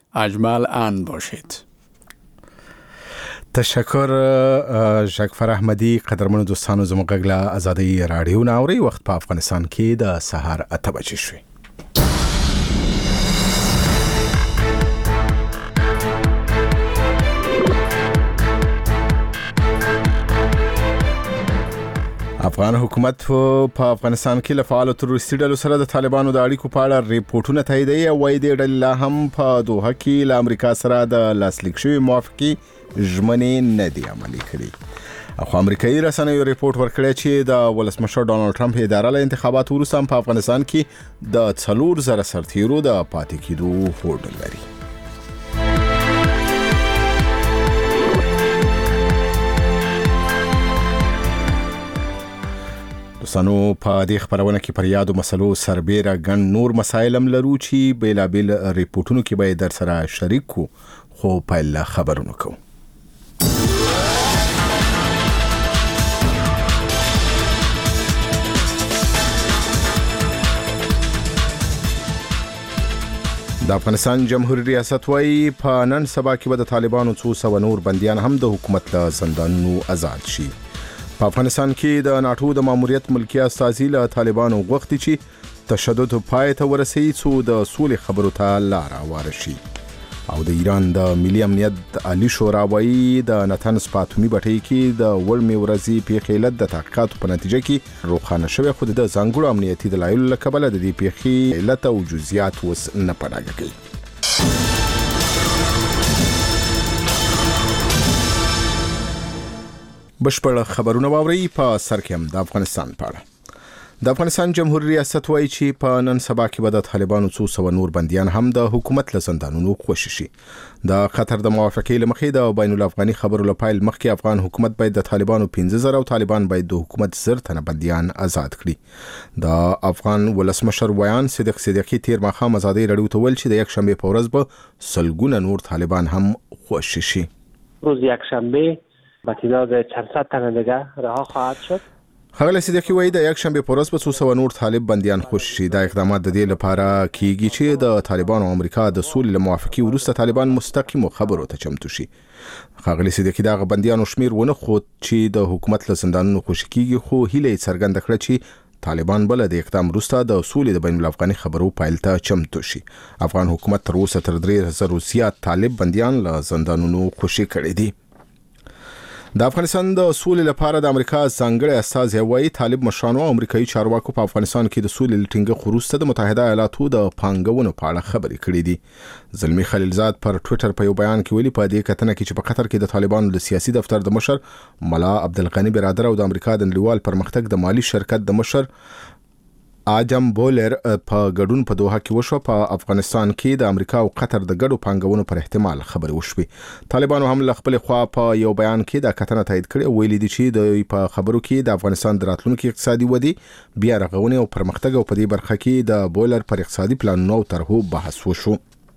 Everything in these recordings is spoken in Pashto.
اجمل ان باشید. تشکر جعفر احمدی. قدرمنو دوستانو زموږ غږ له آزادۍ رادیو نه اوري. وخت په افغانستان کې د سهار 8 بجې شوې. افغان حکومت په افغانستان کې له فعال تروریستي ډلو سره د طالبانو د اړیکو په اړه ریپورتونه تاییدوي او وايي د ډلې لا هم په دوحه کې له امریکا سره د لاسلیک شوي موافقې ژمنې نه دي عملي کړي. خو امریکایي رسنیو ریپورت ورکړی چې د ولسمشر ډانلډ ټرمپ اداره له انتخاباتو وروسته په افغانستان کې د 4,000 سرتیرو د پاتې کېدو هوډ لري. دوستانو په دې خبرونه کې پر یادو مسلو سربېره ګڼ نور مسایل هم لرو چې بیلابیل ریپورتونو کې به در سره شریک کو، خو پیل خبرونه کوو. د افغانستان جمهوریت ریاست وايي په نن سبا کې به د طالبانو 200 نور بندیان هم د حکومت له زندانونو آزاد شي. په افغانستان کې د ناټو د ماموریت ملکی استازي له طالبانو غوښتي چې تشدد پای ته ورسوي څو د سولې خبرو ته لار هواره شي. او د ایران د ملي امنیت عالی شورا وايي د نتنز په اتومي بټۍ کې د وړمې ورځې پیښې علت د تحقیقاتو په نتیجه کې روښانه شوی، خو د ځانګړو امنیتي دلایلو له کبله د دې پیښې علت او جزئیات اوس نه په ډاګه کوي. بشپړ خبرونه واوري. په سر کې هم د افغانستان په اړه. د افغانستان جمهوریت ریاست وايي چې په نن سبا کې به د طالبانو 200 نور بندیان هم د حکومت له زندانونو خوشي شي. د قطر د موافقې لمخې د بین الافغاني خبرو لپاره مخکې افغان حکومت باید د طالبانو 15,000 او طالبان باید د حکومت 1000 تنه بندیان آزاد کړي. د افغان ولسمشر ویان صدیق صدیقی تیر ماښام آزادۍ رادیو ته ویل چې د یک شنبه په ورځ به سلګونه نور طالبان هم خوشي شي. روز یک شنبه با تعداد چند صد تن دیگر رها خواهد شد. ښاغلی صدیقی وایي د یک شنبه په ورځ به 200 نور طالب بندیان خوشي شي. دا اقدامات د دې لپاره کیږي چې د طالبانو او امریکا د سولې له موافقې وروسته طالبان مستقیمو خبرو ته چمتو شي. ښاغلی صدیقی دغه بندیانو شمیر ونه ښود چې د حکومت له زندانونو خوشي کیږي، خو هیله یې څرګنده کړه چې طالبان بل د اقدام وروسته د سولې د بین الافغاني خبرو پیل ته چمتو شي. افغان حکومت تر اوسه تر 3,000 زیات طالب بندیان له زندانونو خوشي کړي دي. د افغانستان د سولې لپاره د امریکا ځانګړي استازی وايي طالب مشرانو او امریکایي چارواکو په افغانستان کې د سولې لټینګه وروسته د متحده ایالاتو د پانګونو په اړه خبرې کړې دي. زلمی خلیلزاد پر ټوئیټر په یو بیان کې ویلي په دې کتنه کې چې په قطر کې د طالبانو د سیاسي دفتر د مشر ملا عبدالغنی برادر او د امریکا د نړیوال پرمختګ د مالی شرکت د مشر آدم بولر په ګډون په دوحه کې وشو. په افغانستان کې د امریکا او قطر د ګډو پانګونو پر احتمال خبرې وشوې. طالبانو هم له خپل خوا په یو بیان کې دا کتنه تایید کړې، ویلي دي چې د په خبرو کې د افغانستان د راتلونکي اقتصادي ودی، بیا رغونې او پرمختګ او په دې برخه کې د بولر پر اقتصادي پلانونو او طرحو بحث وشو.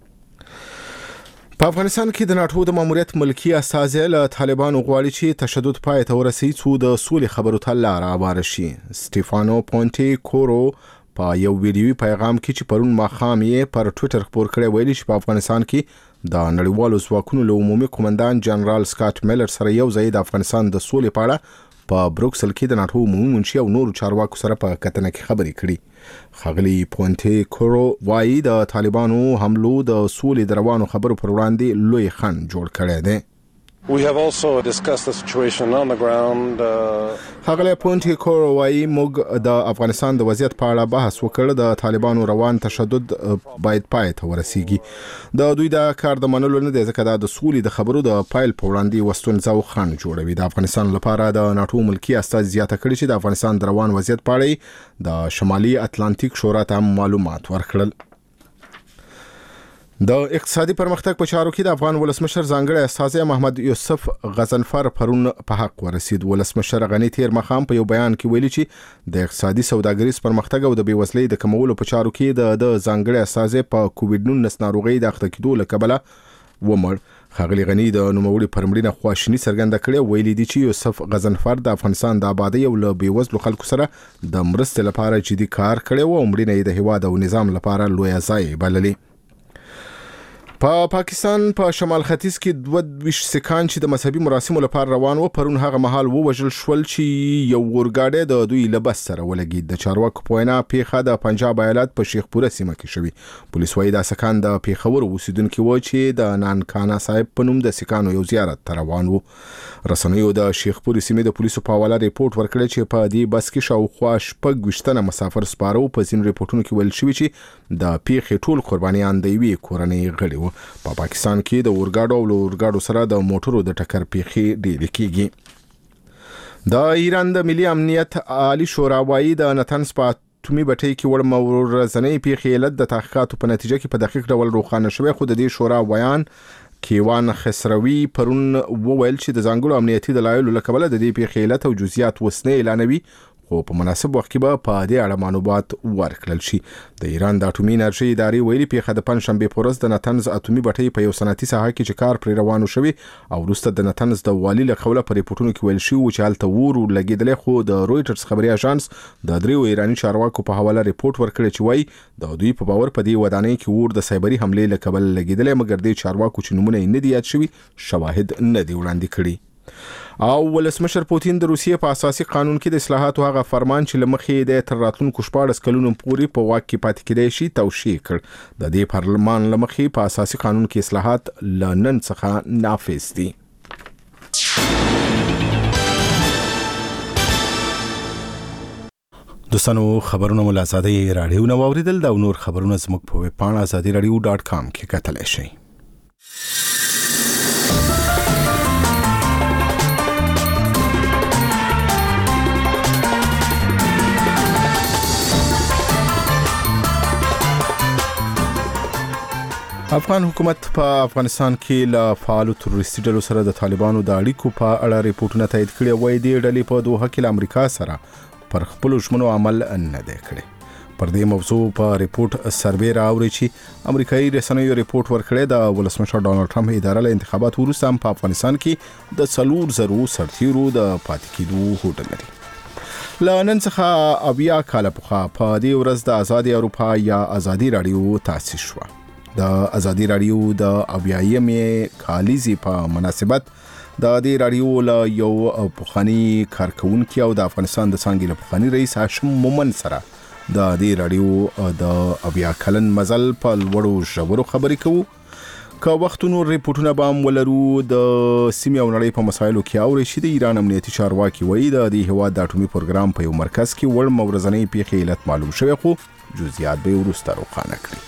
په افغانستان کې د ناټو د ماموریت ملکی استازی له طالبانو غواړي چې تشدد پای ته ورسوي څو د سولې خبرو ته لار هواره شي. سټیفانو پونټي کورو په یو ویډیوي پیغام کې چې پرون ماښام یې پر ټوئیټر خپور کړی ویلي چې په افغانستان کې د نړیوالو ځواکونو له عمومي قومندان جنرال سکاټ میلر سره یو ځای د افغانستان د سولې په اړه په بروکسل کې د ناټو عمومي منشي او نورو چارواکو سره په کتنه کې خبرې کړي. ښاغلی پونټي کورو وايي د طالبانو حملو د سولې د روانو خبرو پر وړاندې لوی خنډ جوړ کړی دی. We have also discussed the situation on the ground. ښاغلی پونټي کورو وايي موږ د افغانستان د وضعیت په اړه بحث وکړ. د طالبانو روان تشدد باید پای ته ورسیږي. د دوی د کار د منلو نه دی ځکه دا د سولې د خبرو د پایل په وړاندې وستونزه او خنډ جوړوي. د افغانستان لپاره د ناټو ملکی استازي زیاته کړي چې د افغانستان د روان وضعیت په اړه د شمالي اتلانتیک شورا ته معلومات ورکړل. د اقتصادي پرمختګ په چارو کې د افغان ولسمشر ځانګړي استازی محمد یوسف غضنفر پرون په حق ورسید. ولسمشر غنی تیر مخام په یو بیان کې ویلي چې د اقتصادي سوداګریز پرمختګ او د بیوزلۍ د کمولو په چارو کې د ځانګړي استازی په کووډ-19 ناروغي د اخته کېدو له کبله ومړ. ښاغلی غنی د نوموړي پر مړینه خواشیني څرګنده کړې. ویلي دي چې یوسف غضنفر د افغانستان د آبادۍ او له بیوزلو خلکو سره د مرستې لپاره جدي کار کړی و او مړینه یې د هیواد او نظام لپاره لویه ضایعه بللې. په پاکستان په شمال ختیځ کې 22 سکان چې د مذهبي مراسمو لپاره روان و پرون هغه مهال ووژل شول چې یو ورګاډی د دوی له بس سره ولګید. د چارواکو په وینا پیښه د پنجاب ایالت په شیخپوره سیمه کې شوې. پولیس وايي دا سکان د پیښور اوسیدونکو و چې د نانکانا صاحب په نوم د سکانو یو زیارت ته روان وو. رسنیو د شیخپورې سیمې د پولیسو په حواله ریپورت ورکړی چې په دې بس کې شاوخوا 16 مسافر سپاره په ځینو ریپورتونو کې ویل شوی چې د پیښې ټول قربانیان د یوې کورنۍ غړي وو. په پاکستان کې د اورګاډو او اورګاډو سره د موټرو د ټکر پیښې ډېرې کیږي. د ایران د ملي امنیت عالی شورا وايي د نتنز په اتومي بټۍ کې وړ مورزنۍ پیښې علت د تحقیقاتو په نتیجه کې په دقیق ډول روښانه شوی. خو د دې شورا ویان کیوان خسروي پرون وویل چې د ځانګړو امنیتي دلایلو له کبله د دې پیښې علت او جزئیات وسنه اعلانوي، خو په مناسب وخت کې به په دې اړه معلومات ورکړل شي. د ایران د اټومي انرژي ادارې ویلي پیښه د پنځشنبه په ورځ د نتنز اتومي بټۍ په یو صنعتي ساحه کې چې کار پر روانو شوی او وروسته د نتنز د والي له قوله په ریپورتونو کې ویل شوی چې هلته ور لګیدل. خو د رويټرز خبري اژانس د دریو ایرانی چارواکو په حواله ریپورت ورکړی چې وایي د دوی په باور په دې ودانۍ کې ور د سایبري حمله له کبله لګیدل، مګر د چارواکو چې نمونه یې نه دی یاد شوی شواهد نه دی وړاندې کړي. او ولسمشر پوتین د روسیې په اساسي قانون کې د اصلاحاتو هغه فرمان چې لمخې د تر راتلونکو 14 کلونو پورې په واک کې پاتې کېدای شي توشیح کړ. د دې پارلمان لمخې په اساسي قانون کې اصلاحات لنن څخه نافذ دي. دوستانو خبرونه مل آزادۍ رادیو نو اوریدل دا نور خبرونه زموږ په ویب پاڼه azadiradio.com کې کتلای شئ. افغان حکومت په افغانستان کې له فعالو تروریستي ډلو سره د طالبانو د اړیکو په اړه ریپورتونه تایید کړي. وایي د ډلې په دوحه کې له امریکا سره پر خپل ژمنو عمل نه دی کړی. پر دې موضوع په ریپورت سروې راوړي چې امریکایي رسنیو ریپورت ورکړی د ولسمشر ډانلډ ټرمپ اداره له انتخاباتو وروسته په افغانستان کې د 400 سرتیرو د پاتې کېدو هوډ لري. له نن څخه 80 کاله پخوا په دې ورځ د آزادي اروپا یا آزادي رادیو تاسیس شوه. د آزادي رادیو د 80مې کالیزې په مناسبت د دې رادیو له یو پخوانی کارکونکي او د افغانستان د څنګه له پخوانی رئیس هاشم مومن سره د دې رادیو د 80 کلن مزل په لوړو ژورو خبرې کوو. که وختونو ریپورتونه به ولرو د سیمې او نړۍ په مسایلو کې اوري چې د ایران امنیتي چارواکي وایي د دې هواد د اټومي پروګرام په یو مرکز کې وړ مورزنۍ پیښې علت معلوم شوی، خو جزئیات به وروسته روښانه کړي.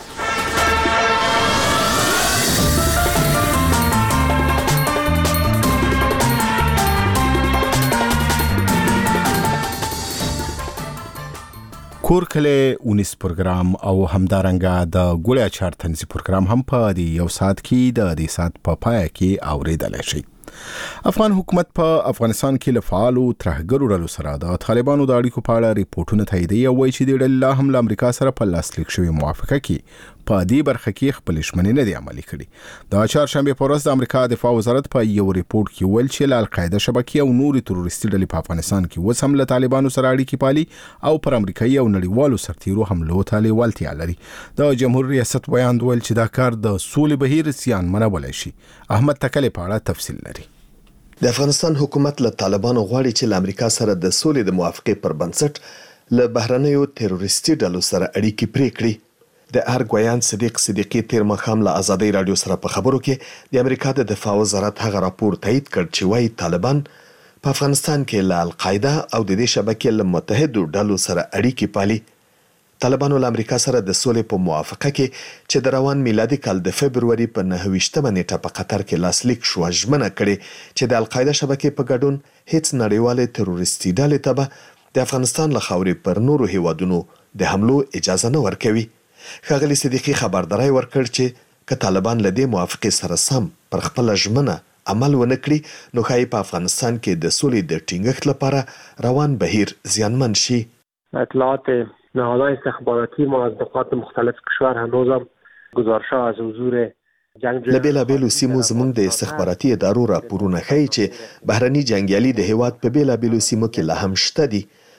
کور کله اونیس پروګرام او همدارنګه د ګوړیا چار تنظیم پروګرام هم په دې یو ساعت کې د دې ساعت په پای کې اوریدل شي. افغان حکومت په افغانستان کې له فعالو ترهګرو ډلو سره د طالبانو د اړیکو په اړه ریپورتونه تاییدوي او وایي چې د ډلې هم له امریکا سره په لاسلیک شوی موافقه کې په دې برخه کې خپل ژمنې نه دي عملي کړي. د چهارشنبه په ورځ د امریکا دفاع وزارت په یو ریپورت کې ویل چې له القاعده شبکې او نورو تروریستي ډلې په افغانستان کې اوس هم له طالبانو سره اړیکې پالي او پر امریکایي او نړیوالو سرتیرو حملو ته لیوالتیا لري. د جمهور ریاست بیان ویل چې دا کار د سولې بهیر زیانمنولی شي. احمد تکلې په اړه تفصیل لري. د افغانستان حکومت له طالبانو غواړي چې له امریکا سره د سولې د موافقې پر بنسټ له بهرنیو تروریستي ډلو سره اړیکې پرې کړي. د ارګویان صدیق صدیقی تیر مخام له آزادۍ رادیو سره په خبرو کې د امریکا د دفاع وزارت هغه راپور تایید کړ چې وايي طالبان په افغانستان کې له القاعده او د دې شبکې له متحدو ډلو سره اړیکې پالي. طالبانو له امریکا سره د سولې په موافقه کې چې د روان میلادي کال د فبروري په 9 نیټه په قطر کې لاسلیک شو ژمنه کړې چې د القاعده شبکې په ګډون هیڅ نړیواله تروریستي ډلې ته به د افغانستان له خاورې پر نورو هیوادونو د حملو اجازه نه ورکوي. ښاغلي صدیقی خبرداري ورکړ چې که طالبان له دې موافقې سره سم پر خپل ژمنه عمل ونه کړي نو ښایي په افغانستان کې د سولې د ټینګښت لپاره روان بهیر زیانمن شي. اطلاعات نهادهای استخباراتی ما از نقاط مختلف کشور هنوز هم گزارش‌ها از حضور له بیلابیلو سیمو زموږ د استخباراتي ادارو راپورونه ښیي چې بهرني جنګیالي د هیواد په بیلابیلو سیمو کې لا هم شته دي.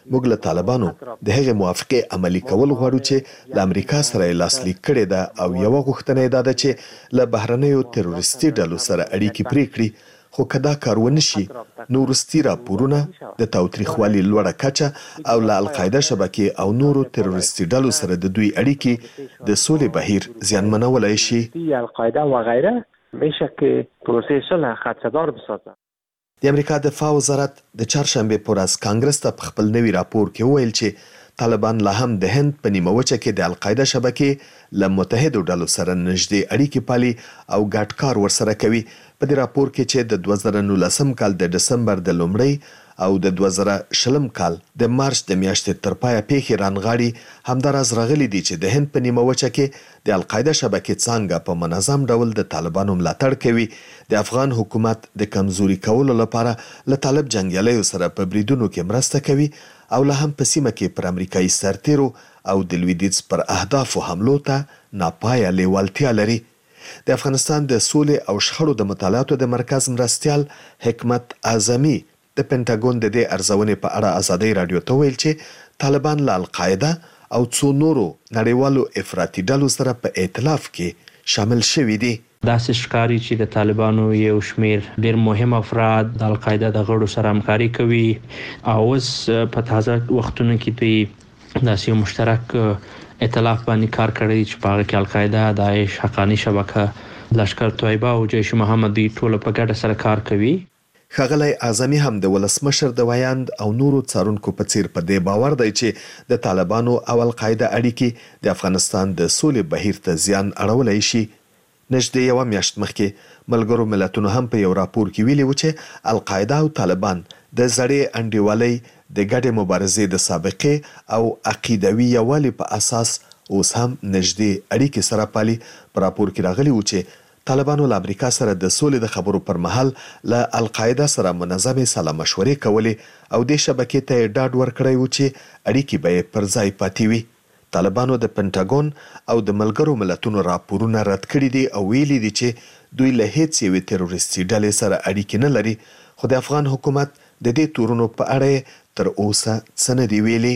موږ له طالبانو د هغې موافقې عملي کول غواړو چې له امریکا سره یې لاسلیک کړې ده او یوه غوښتنه یې دا ده چې له بهرنیو تروریستي ډلو سره اړیکې پرې کړي، خو که دا کار ونه شي نو وروستي راپورونه د تاوتریخوالي لوړه کچه او له القاعده شبکې او نورو تروریستي ډلو سره د دوی اړیکې د سولې بهیر زیانمنولی شي. القاعده و غیره میشه که پروسه صلح خدشه‌دار بسازه. د امریکا دفاع وزارت د چهارشنبه پر ورځ کانګرس ته په خپل نوي راپور کې وویل چې طالبان لا هم د هند په نیمه وچه کې د القاعده شبکې له متحدو ډلو سره نږدې اړیکې پالي او ګډ کار ورسره کوي. په دې راپور کې چې د 2019 کال د ډسمبر د لومړۍ او د 2020 کال د مارچ د میاشتې تر پایه پیښې رانغاړي، همداراز راغلي دي چې د هند په نیمه وچه کې د القاعده شبکې څانګه په منظم ډول د طالبانو ملاتړ کوي. د افغان حکومت د کمزوري کولو لپاره له طالب جنګیالیو سره په بریدونو کې مرسته کوي او لا هم په سیمه کې پر امریکایي سرتیرو او د لویدیځ پر اهدافو حملو ته ناپایه لیوالتیا لري. د افغانستان د سولې او شخړو د مطالعاتو د مرکز مرستیال حکمت اعظمي د پینټاګون د دې ارزونې په اړه ازادي رادیو ته ویل چې طالبان له القاعده او څو نورو نړیوالو افراطي ډلو سره په ائتلاف کې شامل شوي دي. داسې ښکاري چې د طالبانو یو شمیر ډیر مهم افراد د القاعده د غړو سره همکاري کوي او اوس په تازه وختونو کې دوی داسې یو مشترک ائتلاف باندې کار کړی چې په هغه کې القاعده، داعش، حقانی شبکه، لشکر طیبه او جیش محمد ټول په ګډه سره کار کوي. ښاغلی اعظمي هم د ولسمشر د ویاند او نورو څارونکو په څیر په دې باور دی چې د طالبانو او القاعده اړیکې د افغانستان د سولې بهیر ته زیان اړولی شي. نږدې یوه میاشت مخکې ملګرو ملتونو هم په یو راپور کې ویلي و چې القاعده او طالبان د زړې انډیوالۍ د ګډې مبارزې د سابقې او عقیدوي یووالي په اساس اوس هم نږدې اړیکې سره پالي. په راپور کې راغلي و چې طالبانو له امریکا سره د سولې د خبرو پر مهال له القاعده سره منظمې سلا مشورې کولې او دې شبکې ته یې ډاډ ورکړی و چې اړیکې به یې پر ځای پاتې وي. طالبانو د پینټاګون او د ملګرو ملتونو راپورونه رد کړي دي او ویلي دي چې دوی له هیڅ یوې تروریستي ډلې سره اړیکې نه لري، خو د افغان حکومت د دې تورونو په اړه تر اوسه څه نه دي ویلي.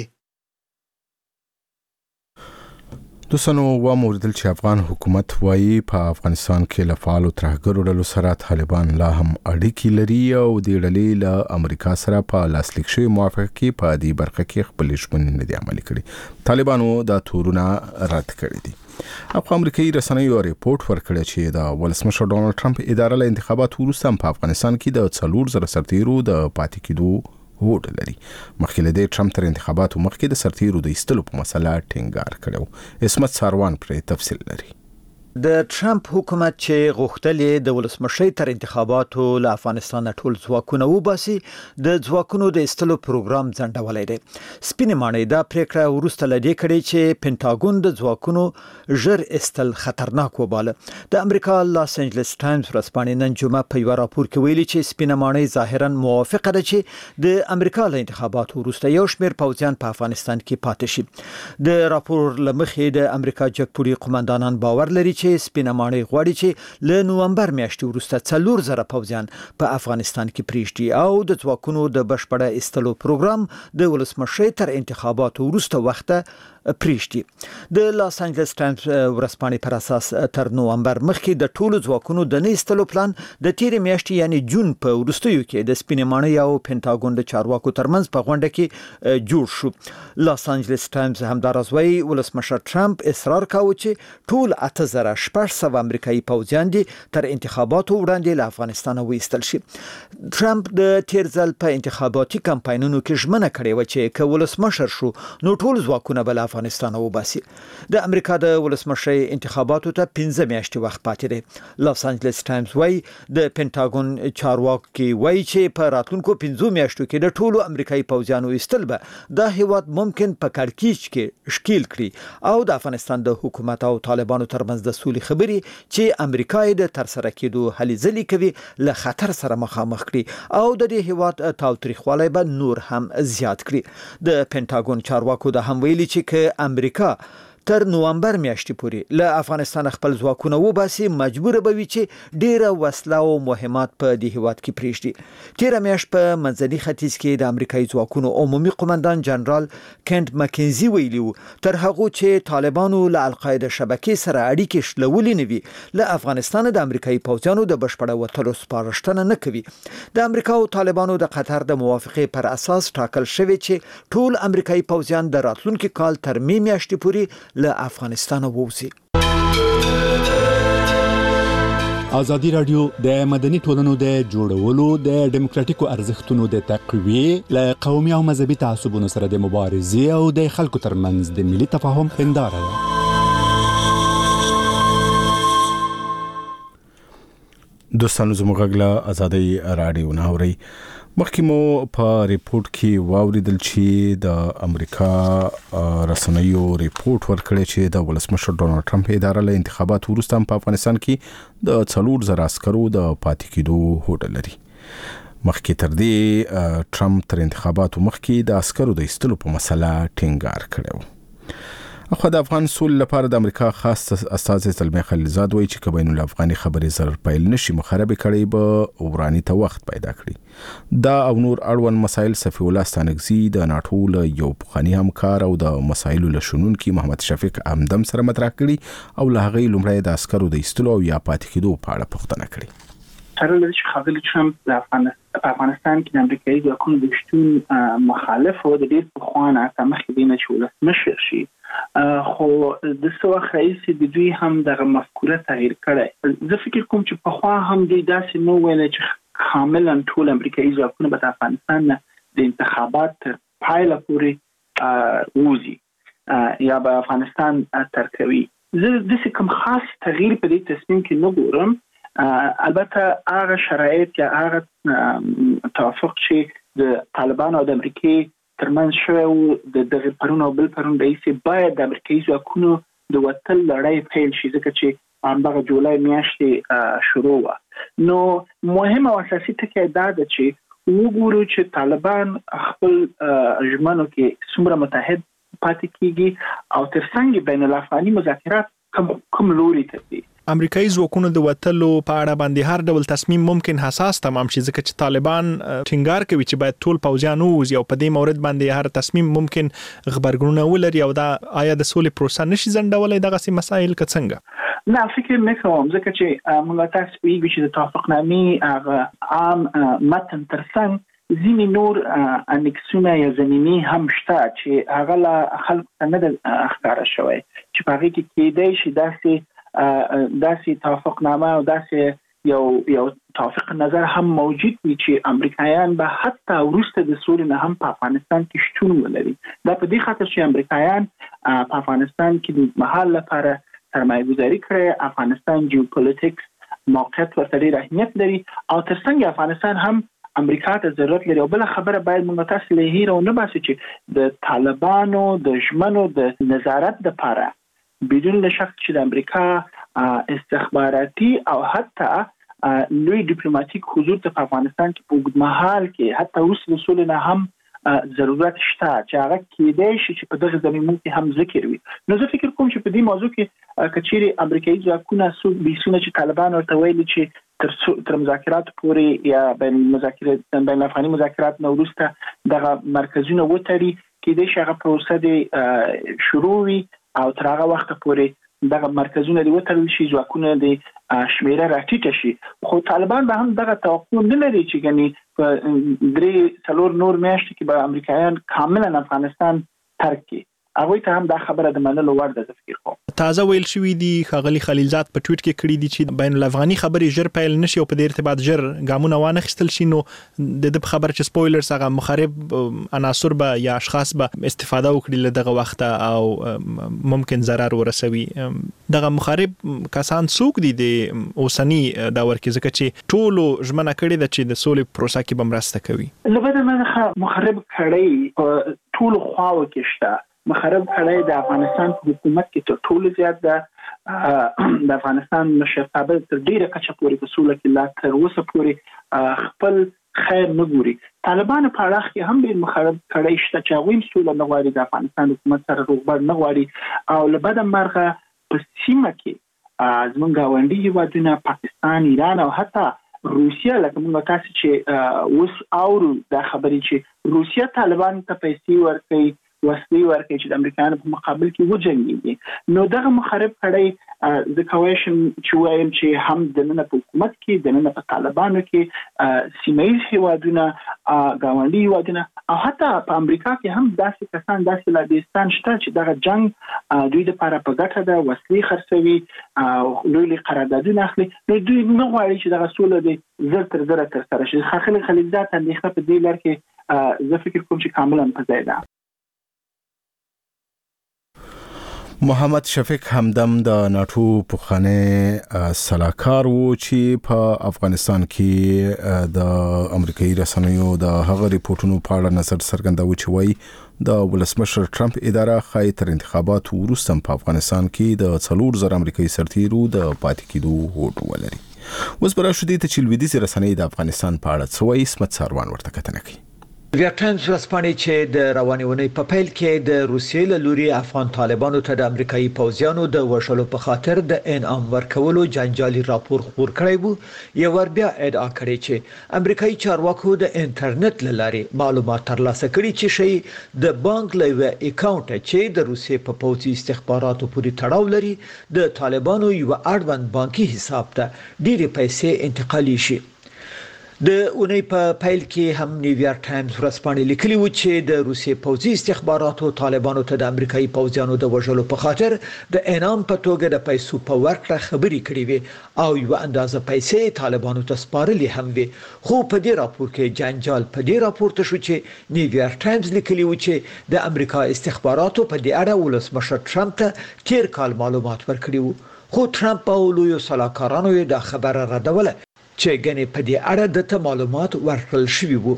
دوستانو واوریدل چې افغان حکومت وایي په افغانستان کې له فعالو ترهګرو ډلو سره طالبان لا هم اړیکې لري او د ډلې له امریکا سره په لاسلیک شوی موافقې په دې برخه کې خپل ژمنې نه دي عملي کړي. طالبانو دا تورونه رد کړي دي. او امریکایي رسنیو ریپورت ورکړی چې د ولسمشر ډونالد ټرمپ اداره له انتخاباتو وروسته په افغانستان کې د 4,000 سرتیرو د پاتې کېدو هوډ لري. مخکې له دې ټرمپ تر انتخاباتو مخکې د سرتیرو د ایستلو په مسله ټینګار کړی. اسمت ساروان پر تفصیل لري. د ټرمپ حکومت چې غوښتل د ولسمشر تر انتخاباتو له افغانستان ټول ځواکونه وباسي، د ځواکونو د ایستلو پروګرام ځنډولی دی. سپینې ماڼۍ دا پریکړه وروسته له دې کړې چې پینټاګون د ځواکونو ژر ایستل خطرناک وباله. د امریکا لاس انجلس ټایمز ورځپاڼې نن جمعه په یو راپور کې ویلي چې سپینه ماڼۍ ظاهرا موافقه ده چې د امریکا له انتخاباتو وروسته یو شمېر پوځیان په افغانستان کې پاتې شي. د راپور له مخې د امریکا جګپوړي قومندانان باور لري چې سپینه ماڼۍ غواړي چې له نومبر میاشتې وروسته 4,000 پوځیان په افغانستان کې پریږدي او د ځواکونو د بشپړه ایستلو پروګرام د ولسمشر تر انتخاباتو وروسته وخته پریږدي. د لاس انجلس ټایمز ورځپاڼې پر اساس تر نومبر مخکې د ټولو ځواکونو د نه ایستلو پلان د تیرې میاشتې یعنی جون په وروستیو کې د سپینې ماڼۍ او پینټاګون د چارواکو ترمنځ په غونډه کې جوړ شو. لاس انجلس ټایمز همداراز وایي ولسمشر ټرمپ اصرار کاوه چې ټول 8,600 امریکایي پوځیان دي تر انتخاباتو وړاندې له افغانستان وایستل شي. ټرمپ د تیر ځل په انتخاباتي کمپاینونو کې ژمنه کړې و چې که ولسمشر شو نو ټول ځواکونه به افغانستان وباسي. د امریکا د ولسمشر انتخاباتو ته 15 میاشتې وخت پاتې دی. لاس انجلس ټایمز وایي د پینټاګون چارواکي وایي چې په راتلونکو 15 میاشتو کې د ټولو امریکایي پوځیانو ایستل به د هیواد ممکن په کړکېچ کې شکیل کړي او د افغانستان د حکومت او طالبانو ترمنځ د سولې خبرې چې امریکا یې د ترسره کېدو هلې ځلې کوي له خطر سره مخامخ کړي او د دې هیواد تاوتریخوالی به نور هم زیات کړي. د پینټاګون چارواکو د هم ویلي چې امریکا تر نومبر میاشتې پورې له افغانستان خپل ځواکونه وباسي مجبور به وي چې ډیره وسله او مهمات په دې هیواد کې پریږدي. تیر میاشت په منځني ختیځ کې د امریکایي ځواکونو عمومي قومندان جنرال کینټ مکینزي ویلي وو تر هغه چې طالبانو له القاعده شبکې سره اړیکې شلولې نه وي له افغانستان د امریکایي پوځیانو د بشپړ وټلو سپارښتنه نه کوي. د امریکا او طالبانو د قطر د موافقې پر اساس ټاکل شوی چې ټول امریکایي پوځیان د راتلونکي کال تر می میاشتې پورې له افغانستان ووځي. ازادي رادیو د مدني ټولنو د جوړولو د ډیموکراتیکو ارزښتونو د تقویه له قومي او مذهبي تعصبونو سره د مبارزې او د خلکو ترمنځ د ملي تفاهم هنداره ده. دوستانو زموږ غږ ازادي رادیو نه اوري. مخکې مو په ریپورت کې واوریدل چې د امریکا رسنیو ریپورت ورکړی چې د ولسمشر ډونالد ټرمپ اداره له انتخاباتو وروسته په افغانستان کې د 4,000 عسکرو د پاتې کېدو هوډ لري. مخکې تر دې ټرمپ تر انتخاباتو مخکې د عسکرو د ایستلو په مسله ټینګار کړی. اخو د افغان سول لپاره د امریکا خاص استازي زلمي خلیلزاد وایي چې کبین الافغاني خبرې زر پیل نشي مخرب کړي به ورانی ته وخت پیدا کړي. دا او نور اړوند مسایل صفی الله ستانګزي د ناټو له یو پخوانی همکار او د مسایلو له شنونکي محمد شفیق امدم سره مطرح کړي او له هغه لومړی د عسکرو د ایستلو او یا پاتې کېدو په اړه پوښتنه کړې. سره لري چې خاغلی ټرمپ د افغانستان کې د امریکایي ځواکونو د شتون مخالف او د ډېر پخوانه تمخې دینه چې ولسمشر شي خو د څو وخت راهیسې د دوی هم دغه مفکوره تغییر کړی. زه فکر کوم چې پخوا هم دوی داسې نو ویل چې کاملا ټول امریکایي ځواکونه به د افغانستان د انتخابات تر پایله پورې ووځي یا به افغانستان ترک کوي. زه داسې کوم خاص تغییر په دې تصمیم کې نه ګورم. البته هغه شرایط یا هغه توافق چې د طالبان او د امریکای ترمنځ شوی و د دغه پرون او بل پرون رئیس باید د امریکایي ځواکونو د وتل لړۍ پیل شي ځکه چې همدغه جولای میاشتې شروع وه. نو مهمه او اساسي ټکی دا ده چې وګورو چې طالبان خپل ژمنو کې څومره متحد پاتې کیږي او ترڅنګ بین الافغاني مذاکرات کوم لوري ته دي. امریکایي ځواکونو د وټلو په اړه باندې هر ډول تصمیم ممکن حساس تمام شي ځکه چې طالبان ټینګار کوي چې باید ټول پوځیان ووځي او په دې مورد باندې هر تصمیم ممکن خبرګونونه ولري او دا آیا د سولې پروسه نشي ځنډولای دغه سي مسایل که څنګه؟ نه فکر نه کوم ځکه چې موږ تاسو پیږو چې د توافقنامې هغه عام متن ترڅنګ ځینې نور انکسونه یا زمینی هم شته چې هغه لا خلک نه ښکاره شوی چې په هغه کې کېدای شي داسې توافقنامه او داسې یو توافق نظر هم موجود وي چې امریکایان به حتی وروسته د سولې نه هم په افغانستان کې شتون ولري. دا په دې خاطر چې امریکایان په افغانستان کې د مهال لپاره سرمایه گذاري کړې، افغانستان جیوپولیټکس موقعیت ورته ډېر اهمیت لري او ترڅنګ افغانستان هم امریکا ته ضرورت لري. او بل خبره باید موږ تاسو له هیرو نه باسو چې د طالبانو د ژمنو د نظارت لپاره بدون شک چې د امریکا استخباراتي او حتی لوی ډیپلوماټیک حضور په افغانستان کې په اوږدمهال کې حتی وروسته د سولې نه هم ضرورت شته چې هغه کېدای شي چې په دغه زمینو کې هم ذکر وي. نو زه فکر کوم چې په دې موضوع کې کچېرې امریکایي ځواکونه بیسونه چې طالبان ورته ویلي چې تر مذاکرات پورې یا بین الافغاني مذاکرات نه وروسته دغه مرکزونه وتړي کېدای شي هغه پروسه د شروع وي او تر هغه وخت پورې دغه مرکزونه دی وتړل شي ځواکونه د شمیره راټیټه شي. خو طالبان به هم دغه توقع نه لري چې ګنې په 3-4 نور میاشتې کې به امریکایان کاملا افغانستان ترک کړي. هغه ته هم دا خبره د منلو وړ ده فکر کوم. تازه ویل شوی دی خاغلی خلیلزاد په ټویټ کې کړی دی چې بین الافغاني خبرې ژر پیل نشي او په دې ارتباط ژر ګامونه وانه خستل شي. نو د خبر چې سپویلرز هغه مخرب عناصر به یا اشخاص به استفاده وکړي له دغه وخت او ممکن ضرر ورسوي. دغه مخرب کسان څوک دي د اوسنی دور کې ځکه چې ټولو ژمنه کړې ده چې د سولې پروسه کې به مرسته کوي. لبدا منخه مخرب کړی ټولو خواو کې شته. مخرب کړی د افغانستان په حکومت کې تر ټولو زیات د افغانستان مشرتابه تر ډیره کچه پورې په سوله کې لا تر اوسه پورې خپل خیر نه ګوري. طالبان په اړه کې هم ډېر مخالف کړي شته چې هغوی سوله نه غواړي، د افغانستان حکومت سره روغبړ نه غواړي او له بده مرغه په سیمه کې زموږ ګاونډي هیوادونه پاکستان، ایران او حتی روسیه، لکه موږ تاسو چې اوس اورو دا خبرې چې روسیه طالبان ته پیسې ورکوي، وسلې ورکوي چې د امریکایانو په مقابل کې وجنګېږي. نو دغه مخالف کړي د کویشن چې وایم چې هم د نن په حکومت کې، د نن په طالبانو کې سیمایي هیوادونه، ګاونډي هیوادونه او حتی په امریکا کې هم داسې کسان، داسې لابیستان شته چې دغه جنگ دوی لپاره په ګټه ده، وسلې خرڅوي او لوی قراردادونه اخلي. نو دوی نه غواړي چې دغه سوله دې زر تر زره ترسره شي. ښاغلي خلیلزاد اندېښنه په دې لړ کې زه فکر کوم چې کاملا په ځای ده. محمد شفیق همدم د ناتو پخوانی سلاکار وو چې په افغانستان کې د امریکایي رسنیو د هغه ریپورتونو په اړه نظر څرګندوي چې وایي د ولسمشر ټرمپ اداره خای تر انتخاباتو وروسته په افغانستان کې د 4,000 امریکایي سرتیرو د پاتې کېدو هوډ ولري. اوس پر شدي ته چې لویدیځ رسنۍ د افغانستان په اړه څه وایي، اسمت ساروان ورته کتنه کوي. بیا ټایمز ورځپاڼې چې د روانې اونۍ په پیل کې د روسیې له لوري افغان طالبانو ته د امریکایي پوځیانو د وژلو په خاطر د انعام ورکولو جنجالي راپور خپور کړی وو، یو ور بیا ادعا کړې چې امریکایي چارواکو د انټرنیټ له لارې معلومات ترلاسه کړي چې شي د بانک له اکاونټ چې د روسیې په پوځي استخباراتو پورې تړاو لري د طالبانو یو اړوند بانکي حساب ته ډېرې پیسې انتقالي شي. د اونۍ په پیل کې هم نیویارک ټایمز ورځپاڼې لیکلي و چې د روسیې پوځي استخباراتو طالبانو ته د امریکایي پوځیانو د وژلو په خاطر د انعام په توګه د پیسو په ورکړه خبرې کړې وي او یو اندازه پیسې طالبانو ته سپارلې هم وي. خو په دې راپور کې جنجال په دې راپورته شو چې نیویارک ټایمز لیکلي و چې د امریکا استخباراتو په دې اړه ولسمشر ټرمپ ته تیر کال معلومات ورکړي وو، خو ټرمپ او لوی سلاکارانو یې د خبره ردوله چې ګنې په دې اړه د معلومات ورکړل شوي وو.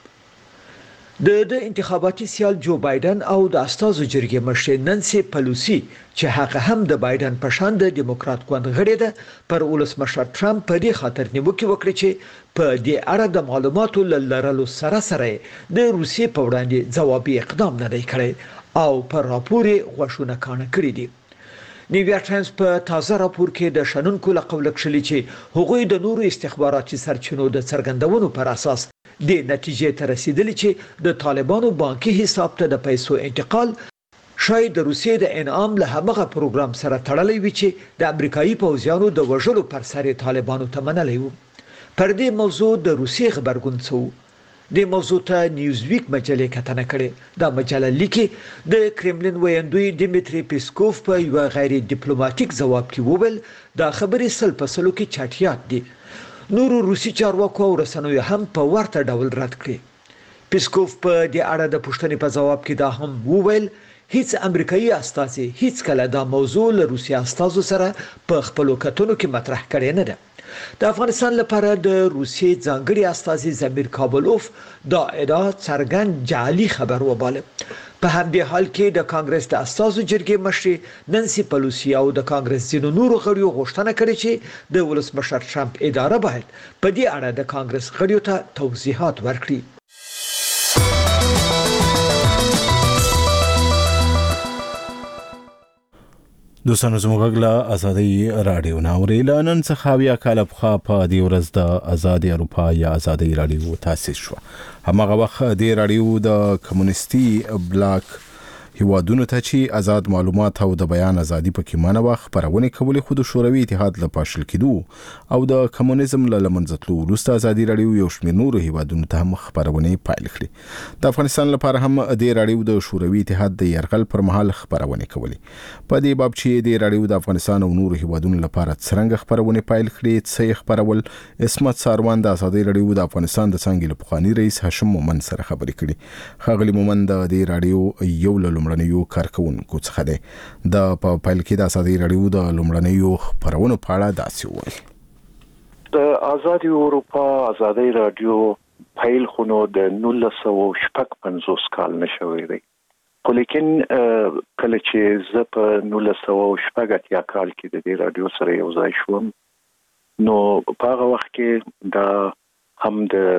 د انتخاباتي سیال جو بایدن او د استازو جرګې مشر نانسي پلوسی چې هغه هم د بایدن په شان د دیموکرات ګوند غړې ده پر ولسمشر ټرمپ په دې خاطر نیوکه وکړه چې په دې اړه د معلوماتو لرلو سره د روسیې په وړاندې ځوابي اقدام نه دی کړی او پر راپور غوښونه کانه کړی دی. نیویارک ټایمز په تازه راپور کې د شنونکو له قوله کړي چې هغوی د نورو استخباراتي سرچینو د څرګندونو پر اساس د نتیجې ته رسیدلي چې د طالبانو بانکي حساب ته د پیسو انتقال شاید د روسیې د انعام له همغه پروګرام سره تړلی وي چې د امریکایي پوځیانو د وژلو پر سر طالبانو ته منلی وو. پر دې موضوع د روسیې خبرګون څه و؟ د موضوع ته نیوزویک مجلې کتنه کړې. دا مجله لیکي د کرملین ویاندوی دیمیتری پیسکوف په یو غیر ډیپلوماټیک ځواب کې وویل دا خبرې سل په سلو کې چټیات دي. نورو روسي چارواکو او رسنیو هم په ورته ډول رد کړي. پیسکوف په دې اړه د پوښتنې په ځواب کې دا هم وویل هیڅ امریکایي استازي هیڅ کله دا موضوع له روسي استازو سره په خپلو کتنو کې مطرح کړې نه ده. د افغانستان لپاره د روسیې ځانګړي استازي زمیر کابلوف دا ادعا څرګند جعلي خبر وباله. په همدې حال کې د کانګرس د استازو جرګې مشر نانسي پلوسی او د کانګرس ځینو نورو غړیو غوښتنه کړې چې د ولسمشر ټرمپ اداره باید په دې اړه د کانګرس غړیو ته توضیحات ورکړي. دوستانو زموږ له ازادي رادیو ناوري لنن څخه بیا کال په دې ورځ د ازادي اروپا یا ازادي رادیو تاسیس شو. همغه وخت د رادیو د کمونیستي بلاک هیوادونو ته چې آزاد معلومات او د بیان ازادي پکې مانه وخت خبرونه کولې خو د شوروي اتحاد له پاشل کېدو او د کمونیزم له لمنځتلو وروسته ازادي رادیو یو شمېر نورو هیوادونو ته هم خبرونه پیل کړې. د افغانستان لپاره هم د رادیو د شوروي اتحاد د يرغل پر مهال خبرونه کولې. په دې باب چې د رادیو د افغانستان او نورو هیوادونو لپاره څنګه خبرونه پیل کړې څه خبرول، اسمت ساروان د ازادي رادیو د افغانستان د څنګه لپخوانی رئیس هاشم مومن سره خبرې کړې. خاغلی مومن د رادیو یو لومړنیو کارکونکو څخه دی. د په پیل کې د ازادي رادیو د لومړنیو خبرونو په اړه داسې وایي. د ازادي اروپا ازادي رادیو پیل خونو د 1955 کال نشوي دی. خو لیکن کله چې زه په 1980 کال کې د دې رادیو سره یو ځای شوم نو په هغه وخت کې د هم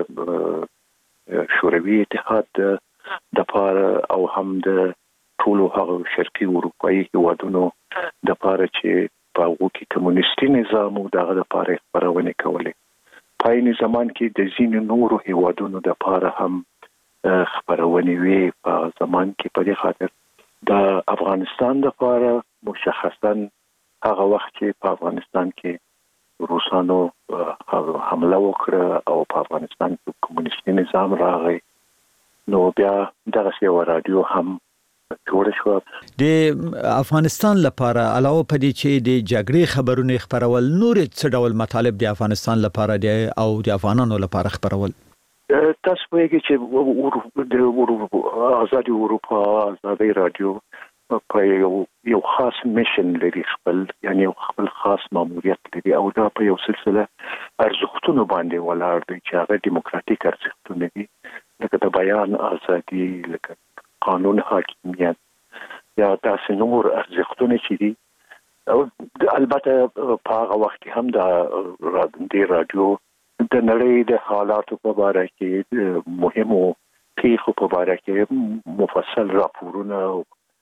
د شوروي اتحاد د پاره او هم د ټولو هغه شرقي اروپאי هیوادونو د پاره چې په هغه کې کمونیستي نظام او دغه د پاره خبرونه کولې په یې زمان کې د زین نورو هیوادونو د پاره هم خبرونه وی په زمان کې په دې خاطر د افغانستان د پاره مشخصا هغه وخت چې په افغانستان کې روسانو حمله وکړه او په افغانستان کې کمونیستي نظام راغی نو بیا دغه یو رادیو هم جوړ شو. د افغانستان لپاره علاوه په دې چې د جګړې خبرونه خبرول نور څه ډول مطالب د افغانستان لپاره دي او د افغانانو لپاره خبرول تاسو وایي چې د آزادي اروپا آزادي رادیو په یو خاص میشن لري خپل یعنی خپل خاص ماموریت لري او دا په یو سلسله ارزښتونو باندې ولاړ دی چې هغه دیموکراتیک ارزښتونه دي لکه د بیان ازادي لکه قانون حاکمیت یا داسې نور ارزښتونه چې دي او البته په هغه وخت هم د رادیو د نړۍ د حالاتو په اړه کې مهمو پیښو په اړه کې مفصل راپورونه او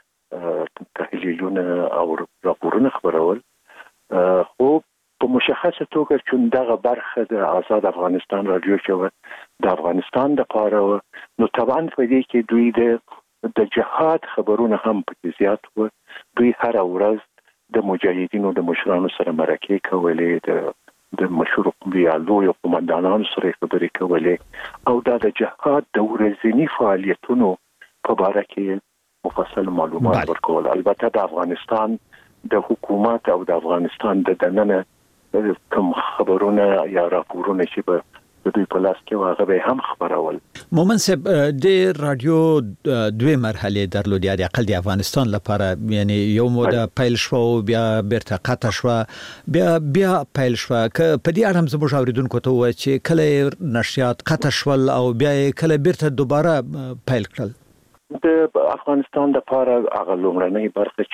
تحلیلونه او راپورونه خبرول خو په مشخصه توګه چې دغه برخه د آزاد افغانستان رادیو چې د افغانستان د پاره نو طبعا په دې کې دوی د جهاد خبرونه هم پکې زیات و دوی هر ورځ د مجاهدینو د مشرانو سره مرکه کولې د مشهور قومندانانو قومندانانو سره خبرې کولې او دا د جهاد د ورځني فعالیتونو په اړه کې مفصل معلومات ورکول. البته د افغانستان د حکومت او د افغانستان د دننه کوم خبرونه یا راپورونه چې به د دوی په لاس کې واغه به هم خبرول. مومن صاحب د رادیو دوه مرحله درلودي د اقل د افغانستان لپاره یعنی یو موده پیل شو بیا بیرته قطع شو بیا پیل شو ک په دې اړه هم زموږ اوریدونکو ته وایي چې کله نشریات قطع شول او بیا کله بیرته دوباره پیل کړل. د افغانستان لپاره هغه لومړنۍ برخه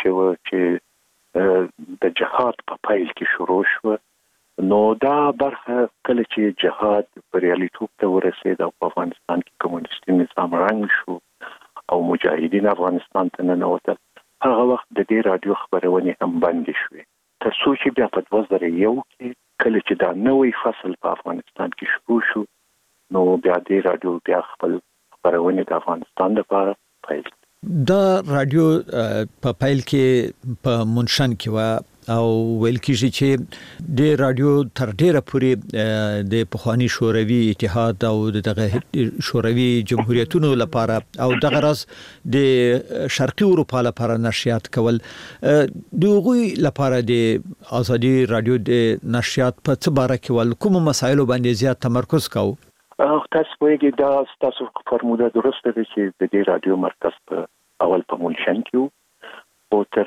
چې د جهاد په پیل کې شروع شو نو دا برخه کله چې جهاد بریالیتوب ته ورسید او په افغانستان کې کمونیستي نظام رنګ شو او مجاهدین افغانستان ته ننوتل هغه وخت د دې رادیو خبرونه هم بند شوې تر څو چې بیا په 2001 کې کله چې دا نوې فصل په افغانستان کې شروع شو نو بیا د رادیو بیا خپل خبرونه د افغانستان لپاره پیل دا رادیو په پیل کې په منشن کې و او ویل کېږي چې د رادیو تر ډیره پورې د پخوانی شوروي اتحاد او دغه شوروي جمهوریتونو لپاره او دغه راز د شرقي اروپا لپاره نشریات کول دغه لپاره د آزادي رادیو د نشریات په څه باره کې ول کوم مسایلو باندې زیات تمرکز کاوه. تاسو وایي دا تاسو فرموده درسته ده چې د دې رادیو مرکز په اول په منشن کې او تر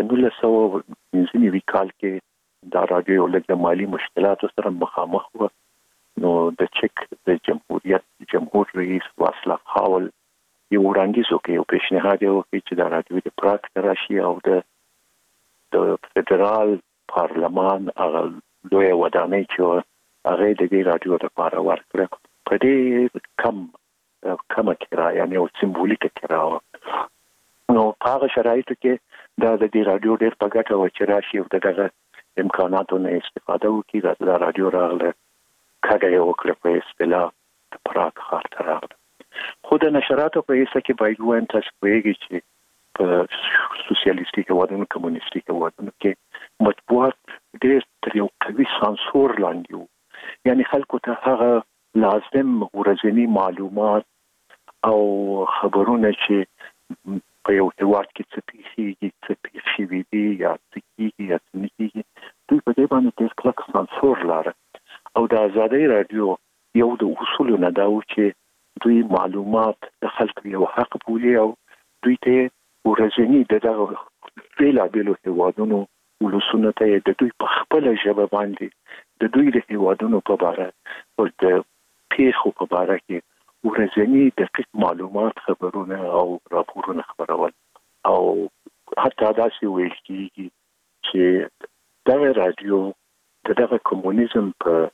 1990 کال کې دا رادیو له مالی مشکلاتو سره مخامخ و نو د چک د جمهور رئیس واصلاف هاول یو وړاندیز وکړ او پیشنهاد یې وکړ چې دا رادیو د پراګ راشي او د فدرال پارلمان هغه لوی ودانۍ چې هغه د دې رادیو لپاره ورکړه په دې کم کرایه یعنی او سمبولیک کرایه نو په هغه شرایطو کې دا د دې رادیو ډېر په ګټه و چې راشي او دغه امکاناتو نه استفاده وکړي دا رادیو راغله کاږه یو کړ په اصطلاح د پراګ ښار ته راغله خو د نشراتو په هیڅ کې باید ووایم تاسو پوهیږئ چې په سوسیالیستي هیوادونو کمونیستي هیوادونو کې مطبوعات ډېر تر یو قوي سانسور لاندې وو یعنی خلکو ته هغه لازم ورځني معلومات او خبرونه چې په یو هیواد کې څه پیښیږي دي یا څه کیږي یا څه نه کیږي دوی په دې باندې ډېر کلک سانسور لاره او د آزادۍ رادیو یو د اصولو نه دا و چې دوی معلومات د خلکو یو حق بولي او دوی ته ورځني دغه بیلابیلو هیوادونو ولسونو ته د دوی په خپل ژبه باندې د دوی د هیوادونو په اړه او د پیښو په اړه کې ورځني دقیق معلومات خبرونه او راپورونه خبرول او حتی داسې ویل کېږي چې دغه رادیو دغه کمونیزم په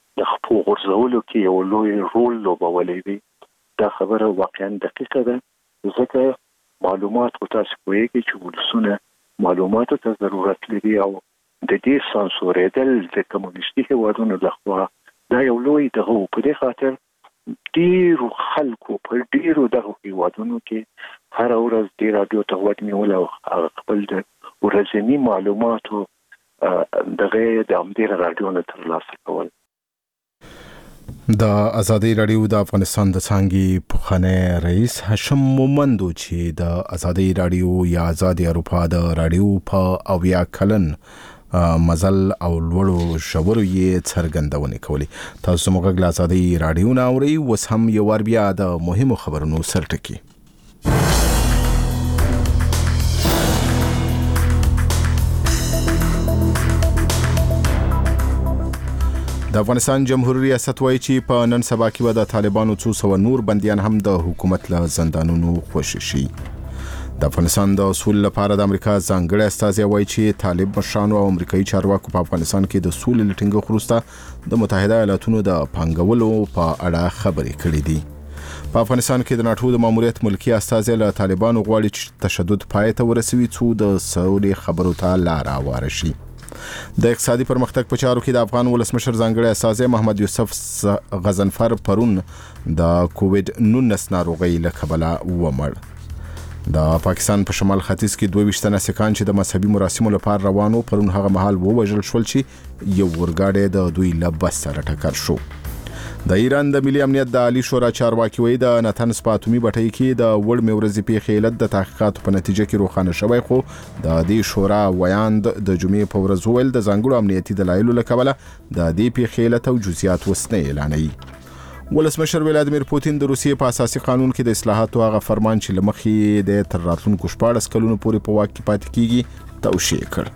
د خپل غرزولو کې یو لوی رول لوبولی دی. دا خبره واقعا دقیقه ده، ځکه معلومات او تاسو کوئ چې ولسونه معلوماتو ته ضرورت لري او د دې سانسورېدل د کمونیستي هیوادونو لخوا دا یو لوی دغه په دې خاطر ډیرو خلکو په ډیرو دغه هیوادونو کې هر ورځ د رادیو ته غوږ نیول او خپل د ورځني معلوماتو دغه د امدیر رادیو نه ترلاسه کول. د ازادي رادیو د افغانستان د څانګې پخوانی رئیس هاشم مومندو چې د ازادي رادیو یا آزادي اروپا د رادیو په 90 کلن مزل او لوړو شورو یې څرګندونه کوي. تاسو موږ د ازادي رادیو نه اوري، وس هم یو ور بیا د مهمو خبرونو سرټکی. د افغانستان جمهوریت ریاست وایي چې په نن سبا کې به د طالبانو 200 نور بنديان هم د حکومت له زندانونو خوشي شي. د افغانستان د اصول لپاره د امریکا ځانګړی استازی وایي چې طالب مشرانو او امریکایي چارواکو په افغانستان کې د سولې لټینګ وروسته د متحده ایالاتونو د پنګولو په اړه خبرې کړې دي. په افغانستان کې د ناتو د ماموریت ملکی استازی له طالبانو غواړي چې تشدد پای ته ورسوي څو د سولې خبرو ته لار هواره شي. د اقتصادي پرمختګ په چارو کې د افغان ولسمشر ځانګړی استازی محمد یوسف غزنفر پرون د کووډ 19 ناروغۍ له کبله ومړ. د پاکستان په شمال ختیځ کې 22 تنه سکان چې د مذهبي مراسمو لپاره روانو پرون هغه مهال ووژل شول چې یو ورګاډی د دوی له بس سره ټکر شو. د ایران د ملي امنیت د عالی شورا چارواکي وایي د نتنز په اتومي بټۍ کې د وړمې ورځې پیښې علت د تحقیقاتو په نتیجه کې روښانه شوی، خو د دې شورا ویاند د جمعې په ورځ ویل د ځانګړو امنیتي دلایلو له کبله د دې پیښې علت او جزئیات وسنه اعلانوي. ولسمشر ولادیمیر پوتین د روسیې په اساسي قانون کې د اصلاحاتو هغه فرمان چې لمخې د تر راتلونکو 14 کلونو پورې په واک کې پاتې کیږي توشیح کړ.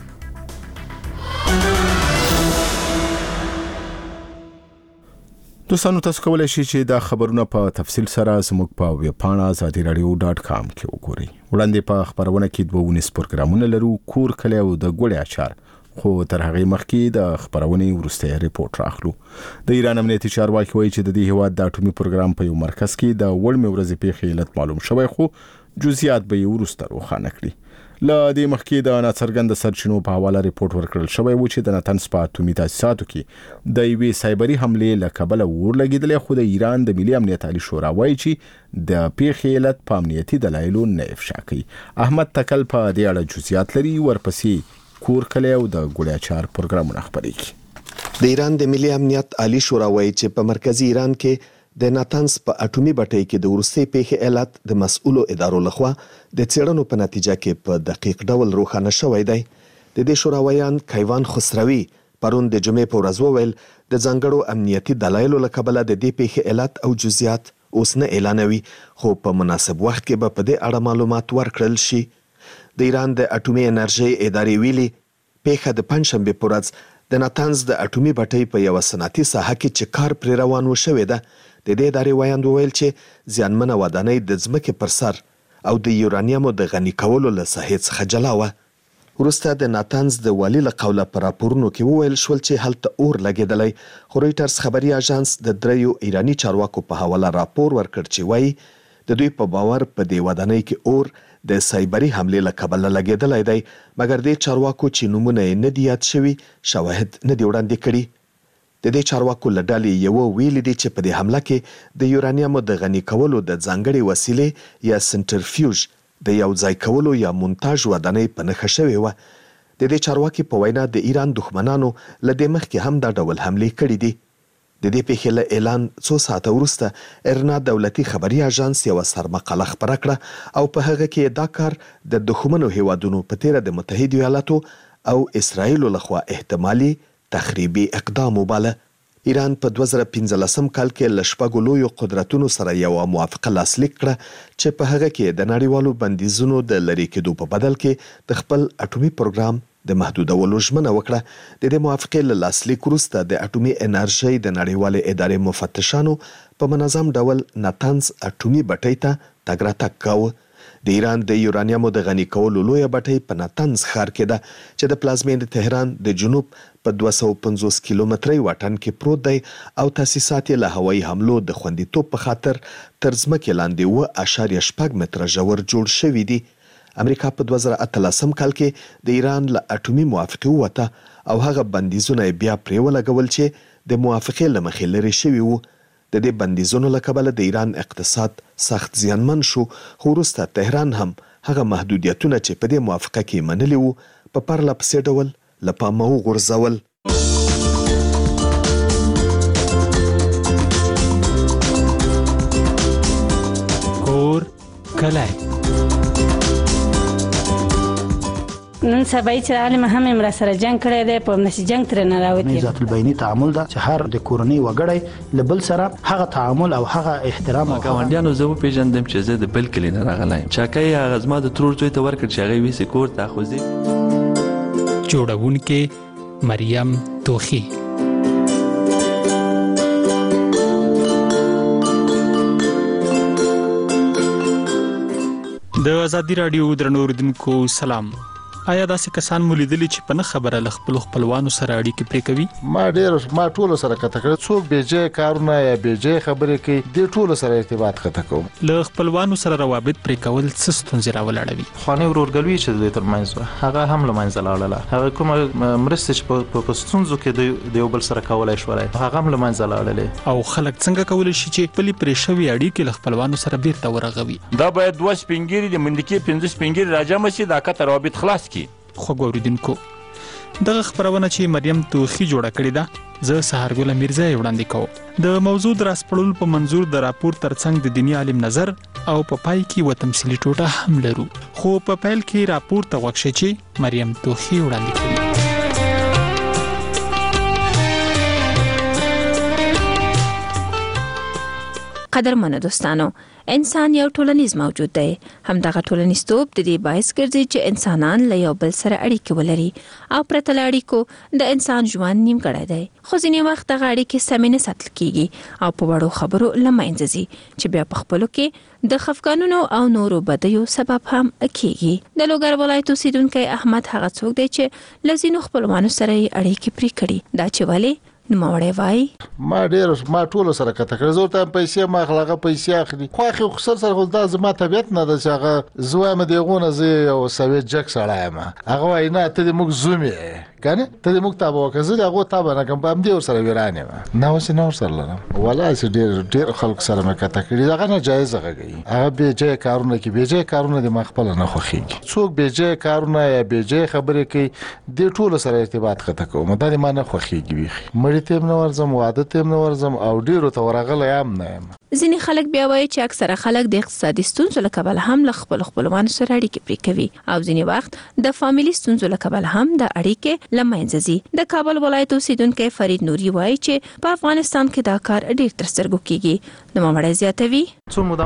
دوستانو تاسو کولای شئ چې دا خبرونه په تفصیل سره زموږ په ویب پاڼه azadiradio.com کې وګورئ. وړاندې په خبرونه کې 2 پروګرامونه لرو، کور کلی او د ګوړې اچار، خو تر هغه مخکې د خبرونې وروسته ریپورت راخلو. د ایران امنیتي چارواکي وایي چې د دې هیواد د اټومي پروګرام په یو مرکز کې د وړمې ورځې پیښې علت معلوم شوی، خو جزئیات به یې وروسته روښانه کړي. له دې مخکې د ناڅرګند سرچینو په حواله ریپورت ورکړل شوی و چې د نتنز په اټومي تاسیساتو کې د یوې سایبري حملې له کبله ورلګېدلې، خو د ایران د ملي امنیت عالی شورا وایي چې د پیښې علت په امنیتي دلایلو نه افشا کوي. احمد تکل په دې اړه جزئیات لري، ورپسې کور کلی او د ګوړې اچار پروګرامونه خپرې کړي. د ایران د ملي امنیت عالی شورا وایي چې په مرکزی ایران کې د ناتنز په اټومي بټۍ کې د ورستي پیښې علت د مسؤلو ادارو لخوا د څېړنو په نتیجه کې په دقیق ډول روښانه شوی دی. د دې شورا ویان کیوان خسروي پرون د جمعې په ورځ وویل د ځانګړو امنیتي دلایلو له کبله د دې پیښې علت او جزئیات اوس نه اعلانوي، خو په مناسب وخت کې به په دې اړه معلومات ورکړل شي. د ایران د اټومي انرژي ادارې ویلي پیښه د پنځشنبه په ورځ د ناتنز د اټومي بټۍ په یو صنعتي ساحه کې چې کار پر روان و شوې ده. د دې ادارې ویاند وویل چې زیانمنه ودانۍ د ځمکې پر سر او د یورانیمو د غني کولو له ساحې څخه جلا وه. وروسته د ناتنز د والي له قوله په راپورونو کې وویل شول چې هلته اور لګېدلی، خو رویټرز خبري اژانس د 3 ایراني چارواکو په حواله راپور ورکړ چې وایي د دوی په باور په دې ودانۍ کې اور د سایبري حملې له کبله لګېدلی دی، مګر د چارواکو چې نومونه یې نه دي یاد شوي شواهد نه دي وړاندې کړي. د دې چارواکو له ډلې یو ویلي دي چې په دې حمله کې د یورانیمو د غني کولو د ځانګړې وسیلې یا سنټرفیوژ د یو ځای کولو یا مونتاژ ودانۍ په نښه شوې وه. د دې چارواکي په وینا د ایران دښمنانو له دې مخکې هم دا ډول حملې کړې دي. د دې پیښې له اعلان څو ساعته وروسته ارنا دولتي خبري اژانس یو سرمقاله خپره کړه او په هغه کې دا کار د دښمنو هیوادونو په تیره د متحده ایالاتو او اسرائیل لخوا احتمالي تخریبي اقدام وباله. ایران په 2015 کال کې له شپږو لویو قدرتونو سره یو موافقه لاسلیک کړه چې په هغه کې د نړیوالو بندیزونو د لرې کېدو په بدل کې د خپل اټومي پروګرام د محدودولو ژمنه وکړه. د دې موافقې له لاسلیک وروسته د اټومي انرژۍ د نړیوالې ادارې مفتشانو په منظم ډول ناتنز اټومي بټۍ ته تګ راتګ کاوه. د ایران د یورانیمو د غني کولو لویه بټۍ په ناتنز ښار کې ده چې د پلازمینې تهران د جنوب په 250 کیلومتري واټن کې پروت دی او تاسیسات یې له هوایي حملو د خوندیتوب په خاطر تر ځمکې لاندې 7.8 متره ژور جوړ شوي دي. امریکا په 2018 کال کې د ایران له اټومي موافقې ووته او هغه بندیزونه بیا پرې ولګول چې د موافقې له مخې لرې شوي وو. د دې بندیزونو له کبله د ایران اقتصاد سخت زیانمن شو، خو وروسته تهران هم هغه محدودیتونه چې په دې موافقه کې منلي وو په پرله پسې ډول له پامه وغورځول. کور کلی نن سبا چې عالم هم امر سره جنگ کړی دی، په نشي جنگ تر نه راوتی. ذات البینی تعامل ده چې هر د کورنۍ وګړی له بل سره هغه تعامل او هغه احترام. ګاونډیانو زه پیژندم چې زه د بل کلی نه راغلی چاکای هغه زما د ترور زوی ته ورکړ چې هغه ویسې کور ته خوځي. جوړونکې مریم توخی. د ازادي رادیو درنو اوریدونکو سلام. آیا داسې کسان مو لیدلی چې په نه خبره له خپلوانو سره اړیکې پرې کوي؟ ما ټولو سره کته کړ، څوک بیجې کارونه یا بیجې خبرې کوي، د ټولو سره ارتباط کته کوم. له خپلوانو سره روابط پرې کول څه ستونزې راولاړوي؟ خانه ورورګلوي چې د ترمنځ هغه هم له منځه لاړله، هغه کومه مرستې چې په ستونزو کې د یو بل سره کولای شوی هغه هم له منځه لاړلې. او خلک څنګه کولی شي چې خپلې پرې شوي اړیکې له خپلوانو سره بیرته ورغوي؟ دا باید 2 سپینګیري د منډکي 5 سپینګیري راجمع شي، دا کته روابط خلاص کی. خو ګوریدونکو دغه خبرونه چې مریم توخی جوړه کړې ده زه سهارګل میرزا وړاندې کوم. د موضوع دراسپړل په منظور د راپور ترڅنګ د دینی عالم نظر او په پای کې و تمثيلي ټوټه هم لرو، خو په پیل کې راپور ته وښه چې مریم توخی وړاندې کړي. قدرمنو دوستانو، انسان یو ټولنیز موجود دی. همدغه ټولنیزتوب د دې باعث ګرځي چې انسانان له یو بل سره اړیکې ولري او پرته له اړیکو د انسان ژوند نیمګړی دی. خو ځینې وخت دغه اړیکې سمې نه ساتل کیږي او په وړو خبرو له منځه ځي چې بیا په خپلو کې د خفګانونو او نورو بدیو سبب هم کیږي. د لوګر ولایت اوسیدونکی احمد هغه څوک دی چې له ځینو خپلوانو سره یې اړیکې پرې کړي. دا چې ولې نوموړی وایي ما ټولو سره کته کړ، زه ورته پیسې ما خلغه پیسې اخلي، خو اخی خسر سره خو دا زما طبیعت نه ده چې هغه زوام دیغونه زه یو سوي جک سره یم. هغه وای نه ته موږ زومي کنه ته موږ تابو کزه هغه تابو نه کوم هم دی ور سره ورانه نه وسه نه ور سره لرم ولا چې ډیر خلک سره مې کته کړی دا نه جایز غږی. هغه به جې کارونه کې به جې کارونه د مخبل نه خوخیږي، څوک به جې کارونه یا به جې خبرې کوي د ټولو سره ارتباط کته کوم دا ما نه خوخیږي. مړی تیم نه ورزم، واده تیم نه ورزم او ډیرو ته ورغله یم نه یم. ځینې خلک بیا وایي چې اکثره خلک د اقتصادي ستونزو له کبله هم له خپلوانو سره اړیکې پرې کوي او ځینې وخت د فامیلي ستونزو له کبله هم د اړیکې له منځه ځي. د کابل ولایت اوسیدونکی فرید نوري وایي چې په افغانستان کې دا کار ډیر تر سترګو کیږي. نوموړی زیاتوي څو موده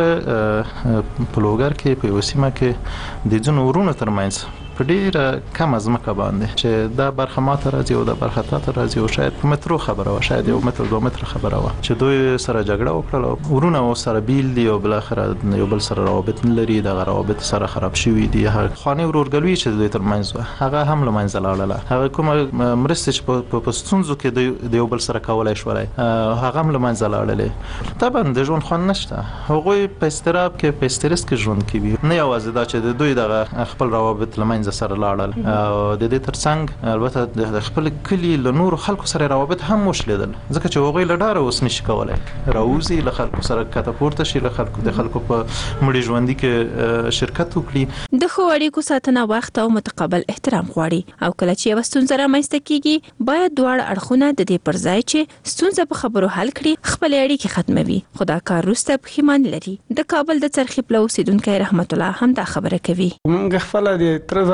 مخکې په لوګر کې په وسیمه کې د ځینو ورونو ترمنځ په ډیره کم ځمکه باندې چې دا برخه ماته راځي او دا برخه تاته راځي او شاید په مترو خبره و، شاید 1 متر 2 متر خبره و چې دوی سره جګړه وکړه، ورونه سره بیل دي او بل اخر یو بل سره روابط نه لري، د روابط سره خراب شوی دي. خانه ورورګلوي چې دوی ترمنځ هغه هم له منځه لاړله، هغه کومه مرستې چې په ستونزو کې د یو بل سره کولای شوی هغه هم له منځه لاړلې. طبعا د ژوند خوند نشته، هغوی په استراب کې په استرس کې ژوند کوي، نه یوازې دا چې دوی دغه خپل روابط له منځه سره لاړل او د دې ترڅنګ البته د خپل کلی له نور خلکو سره روابط هم وشلیدل، ځکه چې هغوی له ډاره اوس نشي کولای راوځي له خلکو سره کته پورته شي، له خلکو په مړي ژوندۍ کې شرکت وکړي. د ښو اړیکو ساتنه وخت او متقابل احترام غواړي او کله چې یو ستونزه رامنځته کیږي باید دواړه اړخونه د دې پر ځای چې ستونزه په خبرو حل کړي خپل اړیکې ختموي، خو دا کار وروسته پښیماني لري. د کابل د څرخي پلو اوسیدونکی رحمت الله هم دا خبره کوي. موږ خپل د تر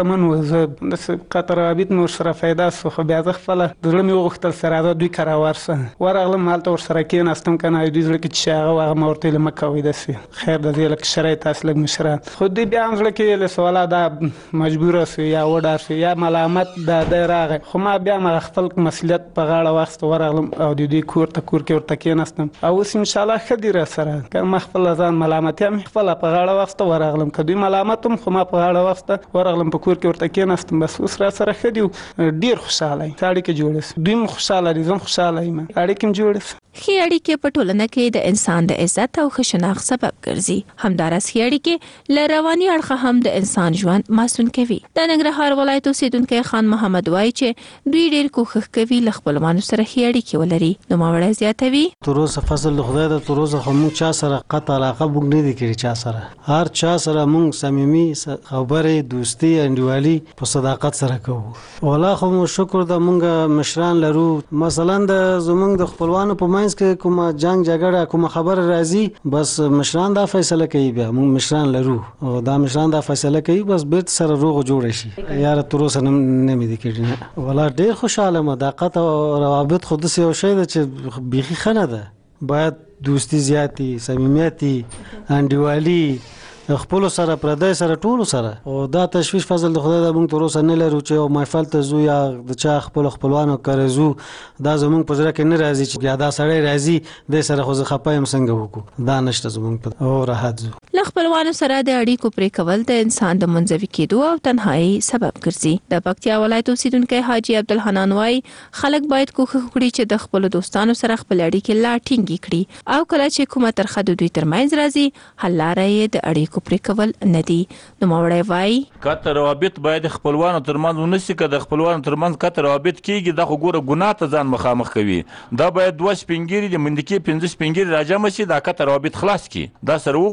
من و زه د قطر عابد نور سره فایده سو خو بیا زه خپل زړه مې وغوښتل سره دا دوی کار ورسه ورغلم هلته ورسره کېناستم کنه دوی زړه کې چې هغه هغه ما ورته مه کوئ داسې خیر د دې لکه شرایط تاسو لږ مشران خو دوی بیا هم زړه کې له سواله دا مجبوره سو یا وډار سو یا ملامت د راغی خو ما بیا ما خپل مسؤلیت په غاړه واخیست ورغلم او د دوی کور کې ورته کېناستم او اوس ان شاء الله ښه دي راسره که ما خپل ځان ملامتیا مې خپله په غاړه واخیسته ورغلم که دوی ملامت هم خو ما په غاړه واخیسته ورغلم په کور کې ورته کېناستم بس اوس راسره ښه دي ډېر خوشحاله یم اړیکې جوړې سوې دوی هم خوشحاله دي زه هم خوشحاله یم اړیکې هم جوړې سوې ښې اړیکې په ټولنه کې د انسان د عزت او ښه شناخت سبب ګرځي همداراز ښې اړیکې له رواني اړخه هم د انسان ژوند ماسون کوي د ننګرهار ولایت اوسیدونکی خان محمد وایي چې دوی ډېر کوښښ کوي له خپلوانو سره ښې اړیکې ولري نوموړی زیاتوي تر اوسه فضل د خدای د تر اوسه خو موږ چا سره قطع علاقه موږ نه دي کړې چا سره هر چا سره موږ صمیمي خبرې دوستي انډیوالي په صداقت سره کوو والله خو مو شکر د موږ مشران لرو مثلا د زموږ د خپلوانو په منځ کې کومه جنگ جګړه کومه خبر راځي بس مشران دا فیصله کوي بیا موږ مشران لرو او دا مشران دا فیصله کوي بس بیرته سره روغ جوړ شي یار تر اوسه نه مې دي کړی والله ډېر خوشاله ما دا قطع روابط خود سه یو شی ده چې بیخي ښه نه ده باید دوستی زیاتی صمیمیت انډیوالي خپل سره پردای سره ټول سره او دا تشویش فضل د خدای د موږ تر اوسه نه لرو چې یو محفل ته زو یا د چا خپلوانو کارزو دا زموږ په زړه کې نه راځي چې بیا دا سړی راځي د سره خو زه خپایم څنګه وکړو دا نشته زموږ په او راحت زو له خپلوانو سره د اړیکو پرې کول د انسان د منزوي کېدو او تنهایی سبب ګرځي د پکتیا ولایت اوسیدونکی حاجی عبدالحنان وایي خلک باید کوښښ وکړي چې د خپل دوستانو سره خپل اړیکې لا ټینګې کړي او کله چې کومه ترخه د دوی ترمنځ راځي حل لاره یې د اړیکو پرې کول نه دي نوموړی وایي کته روابط باید خپلوانو ترمنځ ونسي که د خپلوانو ترمنځ کته روابط کېږي دا خو ګوره ګناه ته ځان مخامخ کوي دا باید دوه سپینګیري د مندکې 5 سپینګیري راجمع شي دا کته روابط خلاص کړي دا سره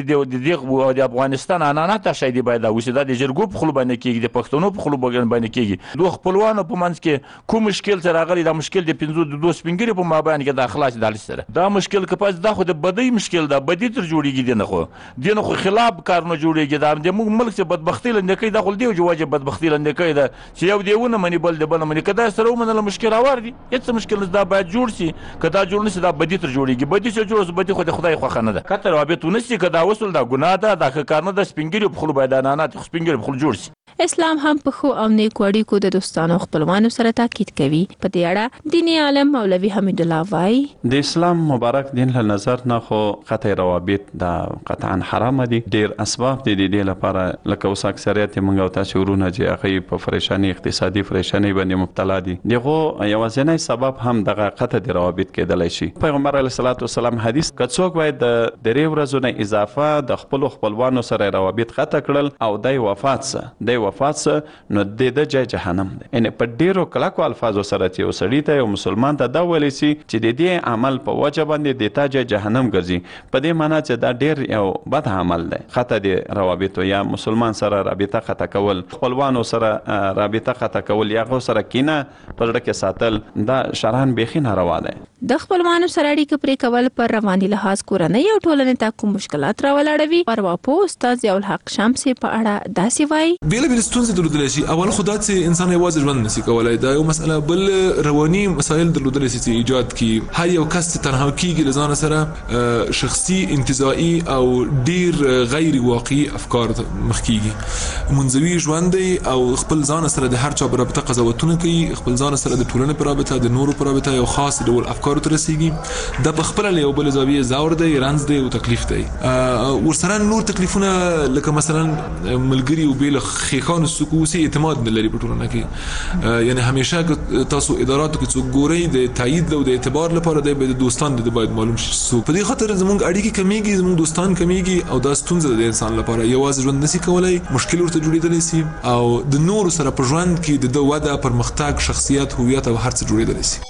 وغواړي د افغانستان عنعنات شی دی باید اوسي دا د جرګو په خلو باندې کېږي د پښتنو په خلو باندې کېږي دوه خپلوانو په منځ کې کوم مشکل سره راغلی دا مشکل د 5 د دوه سپینګیري په مابین کې د خلاص دال سره دا مشکل کپاس دا خو د بدی مشکل دا بدی تر جوړیږي دنه خو خلاف کارونه جوړیږي دا د موږ ملک څخه بدبختی لنده کوي دا خو دی جواجب بدبختی لنده کوي دا چې یو دیونه منی بل د بل منی کدا سره ومنله مشکل اور دي هیڅ مشکل دا باید جوړ شي کدا جوړ نشي دا بدی تر جوړیږي بدی چې جوړ بدی خو د خدای خو خنه ده کتر رابط ونسي کدا وصل دا ګناه ده دا کارنه د سپینګری په خلو باید نه سپینګری په خلو جوړ شي اسلام هم په خو او نیکو اړیکو د دوستانو خپلوانو سره تاکید کوي په دې اړه دیني عالم مولوي حمید الله وایي د اسلام مبارک دین له نظر نه خو قطع روابط دا قطعا حرام دي ډیر اسباب دي د دې لپاره لکه اوس اکثریت موږ او تاسو ورونه چې هغه په پریشانی اقتصادي پریشانی باندې مبتلا دي دغه یوازینی سبب هم دغه قطع د روابط کېدلی شي پیغمبر علیه الصلاۃ والسلام حدیث کڅوک باید د درې ورځې نه اضافه د خپلوانو سره روابط قطع کړل او د وفات نو د جای جهنم دی ان په ډیرو کلکو الفاظو سره چې وسړی ته یو مسلمان ته دا ویل شي چې د دې عمل په وجه باندې د تا جای جهنم ګرځي په دې معنی چې دا ډیر یو بد عمل دی خطا دی روابط یا مسلمان سره رابطه قطع کول خپلوانو سره رابطه قطع کول یا غو سره کینه پر ډکه ساتل دا شرعاً بیخي ناروا دی د خپلوانو سره اړیکه پرې کول پر رواني لحاظ کورنۍ او ټولنې ته کوم مشکلات راولاړوي پرواپو استاد ضیاء الحق شمسي په اړه داسې وایي بیل ستونزې درلودل شي اول خدای چې انسان یوازې ژوند نشي کولای دا یو مسله بل رواني مسایل درلودل شي چې ایجاد کی هر یو کس تنها کیږي لزان سره شخصي انتزاعي او ډیر غیر واقعي افکار مخکیږي منځوي ژوند او خپل ځان سره د هر چا په رابطه قضاوتونه کوي خپل ځان سره د ټولنې په رابطه د نورو په رابطه یو خاص ډول افکار تر رسیږي د بخپل له یو بل زاویه زاور دی رنز دی او تکلیف دی ورسره نور تکلیفونه لکه مثلا ملګری او بیل خیخان سکوسی اعتماد نه لري په ټولنه کې یعنی همیشه تاسو اداراتو کې څوک ګوري د تایید او د اعتبار لپاره د دوستان د باید معلوم شي سو په دې خاطر زموږ اړیکې کمیږي زموږ دوستان کمیږي او دا ستونزه د انسان لپاره یوازې ژوند نشي کولای مشکل ورته جوړېدلی شي او د نور سره په ژوند کې د وده پرمختګ شخصیت هویت او هر څه جوړېدلی شي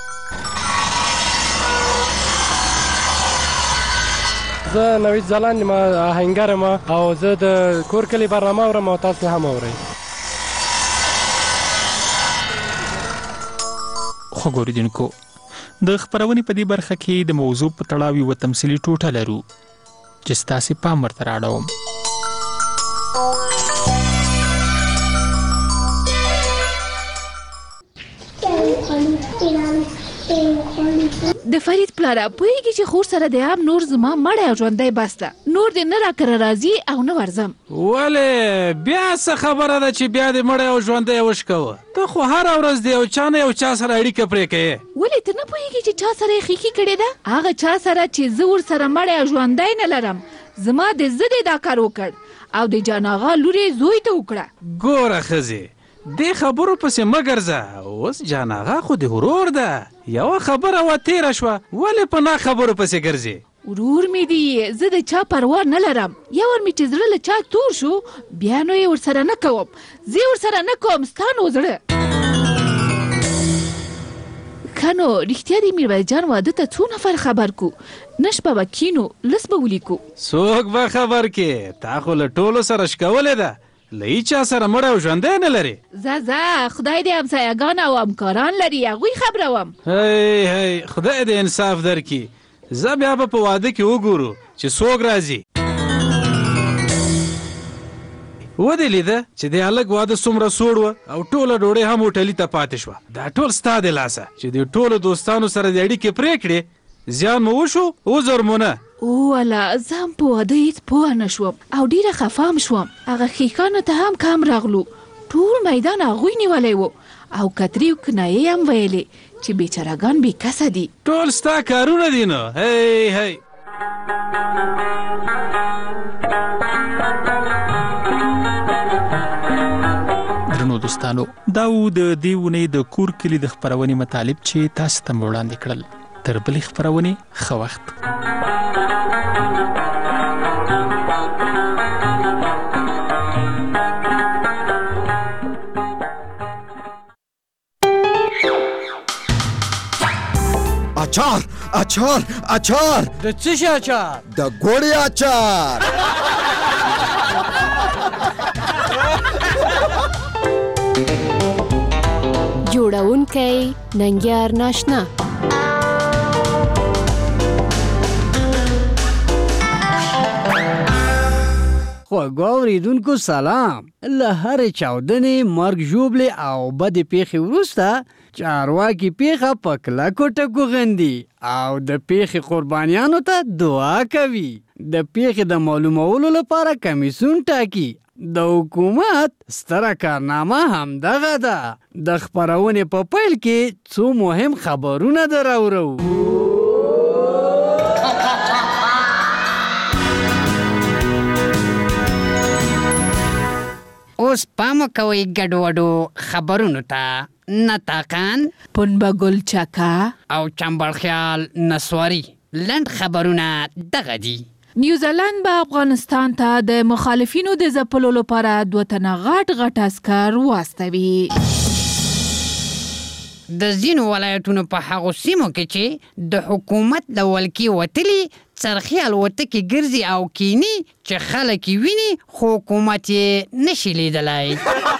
زه نوید ځلاند ما آهنګر ما او زه د کور کلی برنامه اورم او تاسو هم اورئ خو ګوریدونکو د خبرونې په دې برخه کې د موضوع په تړاو یو تمثيلي ټوټه لرو چې ستاسو پام ورته راړوم د فرید پلاره پوهېږي چې خور سره د عام نور زما مړی او ژوندی بس ده، نور دې نه راکره راځي او نه ورځم. ولې بیا څه خبره ده چې بیا دې مړی او ژوندی وشکوه؟ ته خو هره ورځ د یو چا نه یو چا سره اړیکه پرې کوې. ولې ته نه پوهېږي چې چا سره یې ښیښي کړې ده؟ هغه چا سره چې زه ورسره مړی او ژوندی نه لرم. زما د زه دې دا کار وکړ او د جان آغا لور یې زوی ته وکړه. ګوره ښځې دې خبرو پسې مه ګرځه، اوس جان آغا خو د ورور ده، یوه خبره وه تېره شوه، ولې په نا خبرو پسې ګرځې؟ ورور مې دی، زه د چا پروا نه لرم. یو ور مې چې زړه له چا تور شو بیا نو یې ورسره نه کوم، زه یې ورسره نه کوم ستا نو زړه. ښه نو رښتیا د میرویس جان واده ته څو نفر خبر کو؟ نه شپه به کینو لس به ولیکو. څوک به خبر کې؟ تا خو له ټولو سره شکولې ده، له هیچا سره مړی او ژوندی نه لري. ځه خدای دې همسایهګان او همکاران لري، هغوی خبروم. هی خدای دې انصاف درکړي. زه بیا به په واده کې وګورو چې څوک راځي. ودې لیده چې د هلک واده څومره سوړ وه او ټوله ډوډۍ هم هوټلي ته پاتې شوه. دا ټول ستا د لاسه چې د ټولو دوستانو سره د اړیکې پرې کړې. زیان مو وشو عذر مو نه. والا زه هم په واده هېڅ پوه نه شوم او ډېره خفه هم شوم. هغه ښیښانو ته هم کم راغلو، ټول میدان هغوی نیولی و او کترې او کنایې هم ویلې چې بیچارهګان بې کسه دي. ټول ستا کارونه دي نو. هی درنو دوستانو، دا و د دې اونۍ د کور کلي د خپرونې مطالب چې تاسو ته مې وړاندې کړل. تر بلې خپرونې ښه وخت. اچار د څه شي اچار؟ د ګوړې اچار. جوړونکی ننګیار ناشنا. خوږو اوریدونکو سلام. له هرې چاودنې، مرګ ژوبلې او بدې پیښې وروسته چارواکي پیښه په کلکو ټکو غندي او د پیښې قربانیانو ته دعا کوي. د پیښې د معلومولو لپاره کمیسیون ټاکي. د حکومت ستره کارنامه همدغه ده. د خپرونې په پیل کې څو مهم خبرونه دراوړو. اوس پام کوئ ګډوډو خبرونو ته. نطاقان پنبه چکا او چمبړ خیال نسواري لنډ خبرونه دغه دي. نیوزیلند به افغانستان ته د مخالفینو د ځپلو لپاره 2 تنه غټ عسکر واستوي. د ځینو ولایتونو په هغو سیمو کې چې د حکومت له ولکې وتلي څرخي الوتکې ګرځي او کینی چې خلک یې ویني خو حکومت یې نشي لیدلی.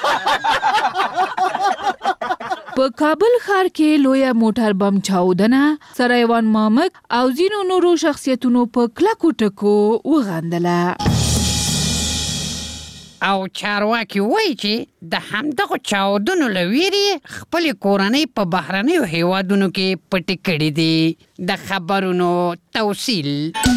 په کابل ښار کې لویه موټر بم چاودنه سرایوان مامک او ځینو نورو شخصیتونو په کلکو ټکو وغندله. او چارواکي وایي چې د همدغو چاودنو له ویرې خپلې کورنۍ په بهرنیو هیوادونو کې پټې کړې دي. د خبرونو توصیل.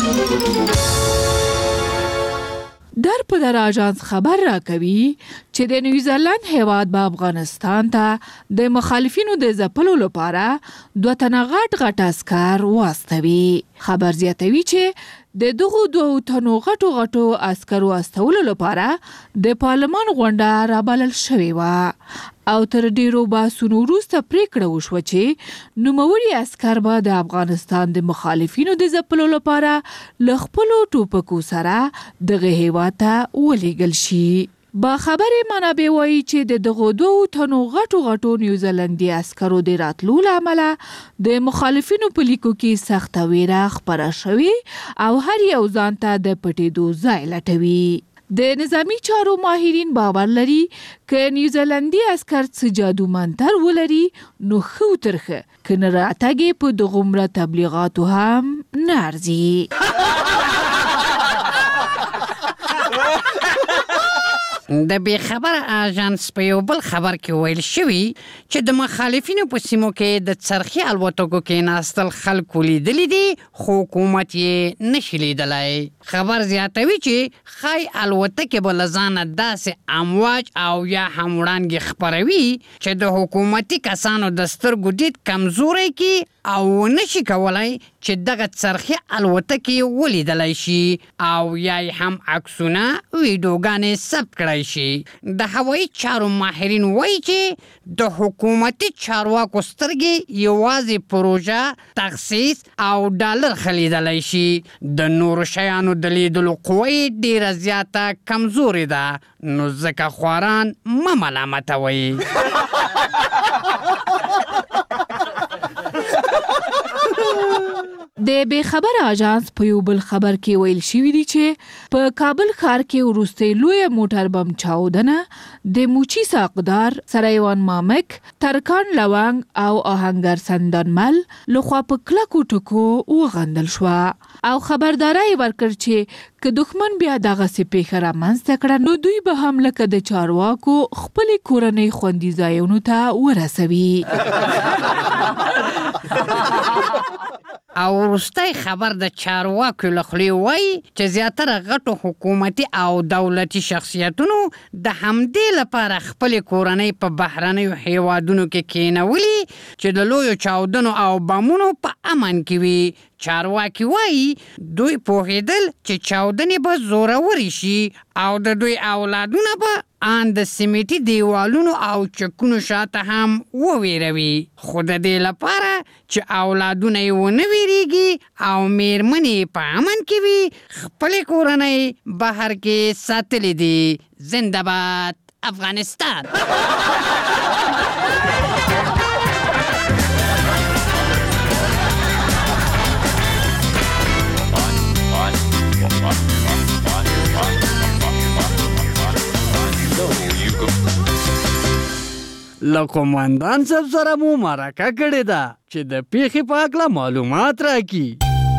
در په در آژانس خبر راکوي چې د نیوزیلند هیواد به افغانستان ته د مخالفینو د ځپلو لپاره 2 تنه غټ عسکر واستوي. خبر زیاتوي چې د دغو 2 تنو غټو عسکرو استولو لپاره د پارلمان غونډه رابلل شوې وه او تر ډیرو بحثونو وروسته پریکړه وشوه چې نوموړي عسکر به د افغانستان د مخالفینو د ځپلو لپاره له خپلو ټوپکو سره دغه هیواد ته ولېږل شي. با خبرې منابع وایي چې د دغو 2 تنو غټو نیوزیلندي عسکرو د راتلو له امله د مخالفینو په لیکو کې سخته ویره خپره شوې او هر یو ځان ته د پټېدو ځای لټوي. د نظامی چارو ماهرین باور لري که نیوزیلندي عسکر څه جادو منتر ولري نو ښه ترخه که نه راتګ په دغومره تبلیغاتو هم نه ارزي. د بې خبره اژانس په یو بل خبر کې ویل شوي چې د مخالفینو په سیمو کې د څرخي الوتکو کېناستل خلکو لیدلی دي خو حکومت یې نشي لیدلی. خبر زیاتوي چې ښایي الوتکې به له ځانه داسې امواج او یا هم وړانګې خپروي چې د حکومتي کسانو د سترګو دید کمزوری کړي او ونشي کولی چې دغه څرخي الوتکې ولیدلی شي او یا هم عکسونه ویډیوګانې ثبت کړی شي. د هوایي چارو ماهرین وایي چې د حکومتي چارواکو سترګې یوازې پروژه، تخصیص او ډالر خلیدلی شي. د نورو شیانو د لیدلو قوه یې ډېره زیاته کمزورې ده، نو ځکه خواران مه ملامتوئ. د بې خبره اژانس په یو بل خبر کې ویل شوي دي چې په کابل ښار کې وروستۍ لویه موټر بم چاودنه د موچي ساقدار سرایوان مامک، ترکان لونګ او آهنګر سندانمل لخوا په کلکو ټکو وغندل شوه او خبرداری ورکړ چې که دښمن بیا دغسې پیښه رامنځته کړه نو دوی به هم لکه د چارواکو خپلې کورنۍ خوندي ځایونو ته ورسوي. او وروستی خبر د چارواکو له خولې وایي چې زیاتره غټو حکومتي او دولتي شخصیتونو د همدې لپاره خپلې کورنۍ په بهرنیو هیوادونو کې کینولي چې د لویو چاودنو او بمونو په امن کې وي. چارواکي وایي دوی پوهېدل چې چاودنې به زورورې شي او د دوی اولادونه به ان د سیمټي دیوالونو او چکونو شاته هم وویروي، خو د دې لپاره چې اولادونه یې ونه ویریږي او میرمنې په امن کې وي خپلې کورنۍ بهر کې ساتلې دي. زنده باد افغانستان. له قومندان صاحب سره مو مرکه کړې ده چې د پیښې په هکله معلومات راکړي.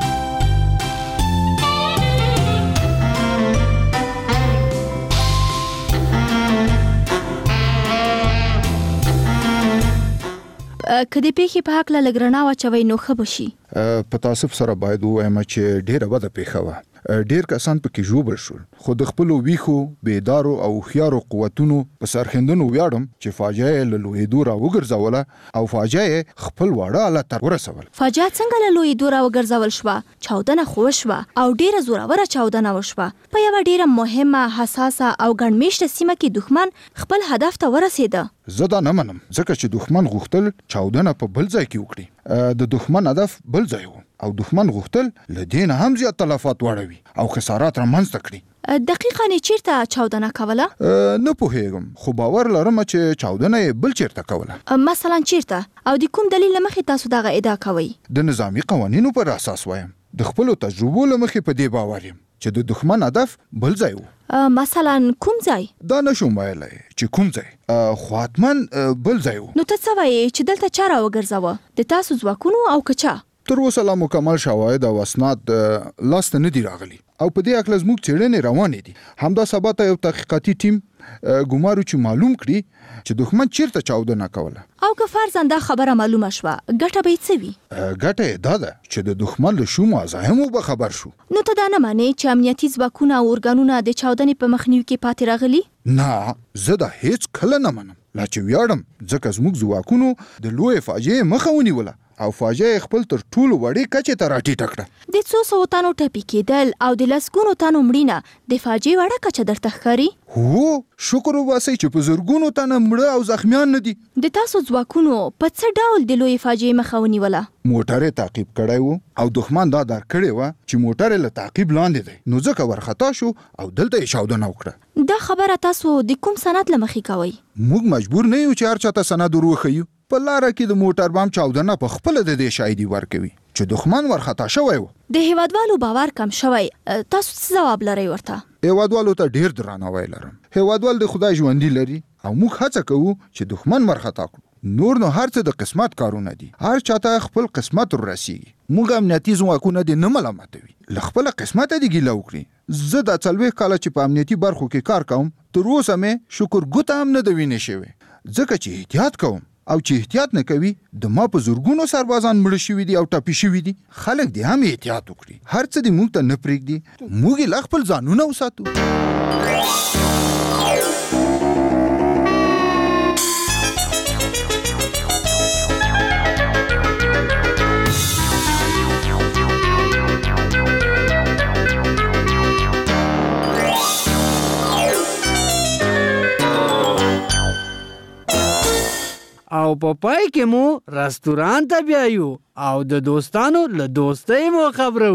که د پیښې په هکله لږ رڼا واچوئ نو ښه به شي. په تاسف سره باید ووایم چې ډېره بده پیښه وه. ډیر کسان پکې ژوبل شول، خو د خپلو ویښو، بیدارو او هوښیارو قوتونو په سرښندنو ویاړم چې فاجعه یې له لویېدو راوګرځوله او فاجعه یې خپل واړه حالت ته ورسول. فاجعه څنګه له لویېدو راوګرځول شوه؟ چاودنه خو وشوه او ډیره زوروره چاودنه وشوه. په یوه ډیره مهمه، حساسه او ګڼمېشته سیمه کې دښمن خپل هدف ته ورسېده. زه دا نه منم، ځکه چې دښمن غوښتل چاودنه په بل ځای کې وکړي. د دښمن هدف بل ځای و او دښمن غوښتل له دې نه هم زیات تلفات واړوي او خسارات رامنځته کړي. دقیقاً یې چیرته چاودنه کوله؟ نه پوهېږم، خو باور لرم چې چاودنه یې بل چیرته کوله. مثلا چیرته؟ او د کوم دلیل له مخې تاسو دغه ادعا کوئ؟ د نظامي قوانینو پر اساس وایم. د خپلو تجربو له مخې په دې باور یم چې د دښمن هدف بل ځای و. مثلا کوم ځای؟ دا نشم ویلی چې کوم ځای، خو حتماً بل ځای و. نو ته څه وایې چې دلته چا راوګرځوه؟ د تاسو ځواکونو او که چا؟ تر اوسه لا مکمل شواهد او اسناد لاسته نه دي راغلي او په دې هکله زموږ څېړنې روانې دي. همدا سبا ته یو تحقیقاتي ټیم ګمارو چې معلوم کړي چې دښمن چیرته چاودنه کوله. او که فرضاً دا خبره معلومه شوه، ګټه به یې څه وي؟ ګټه یې دا ده چې د دښمن له شومو عزایمو به خبر شو. نو ته دا نه منې چې امنیتي ځواکونه او ارګانونه د چاودنې په مخنیوي کې پاتې راغلي؟ نه، زه دا هیڅ کله نه منم، لا چې ویاړم ځکه زموږ ځواکونو د لویې فاجعې مخه ونیوله او فاجعه خپل تر ټولو وړې کچې ته راټیټه کړه. د 200 تنو ټپي کېدل او د لسګونو تنو مړینه د فاجعې وړه کچه درته ښکاري؟ هو، شکر وباسئ چې په زرګونو تنه مړه او زخمیان نه دي. د تاسو ځواکونو په څه ډول د لویې فاجعې مخه ونیوله؟ موټر یې تعقیب کړی و او دښمن دا درک کړې وه چې موټر یې له تعقیب لاندې دی، نو ځکه ورخطا شو او دلته یې چاودنه وکړه. دا خبره تاسو د کوم سند له مخې کوئ؟ موږ مجبور نه یو چې هر چاته سند وروښیو. په لاره کې د موټر بم چاودنه په خپله د دې شاهدي ورکوي چې دښمن ورخطا شوی و. د هیوادوالو باور کم شوی، تاسو څه ځواب لرئ ورته؟ هیوادوالو ته ډیر درناوی لرم. هیوادوال د خدای ژوندي لري او موږ هڅه کوو چې دښمن ورخطا کړو. نور نو هر څه د قسمت کارونه دي، هر چاته خپل قسمت ورسیږي. موږ امنیتي ځواکونه دې نه ملامتوي، له خپله قسمته دې ګیله وکړي. زه دا 40 کاله چې په امنیتي برخو کې کار کوم، تر اوسه مې شکر ګوته هم نه ده وینې شوې، ځکه چې احتیاط کوم، او چې احتیاط نه کوي د ما په زورګونو سربازان مړه شوي دي او ټپي شوي دي. خلک دې هم احتیاط وکړي، هر څه دې موږ ته نه پرېږدي، موږ یې لا خپل ځانونه وساتو. او په پای کې مو رستوران ته بیایو او د دوستانو له دوستۍ مو خبرو.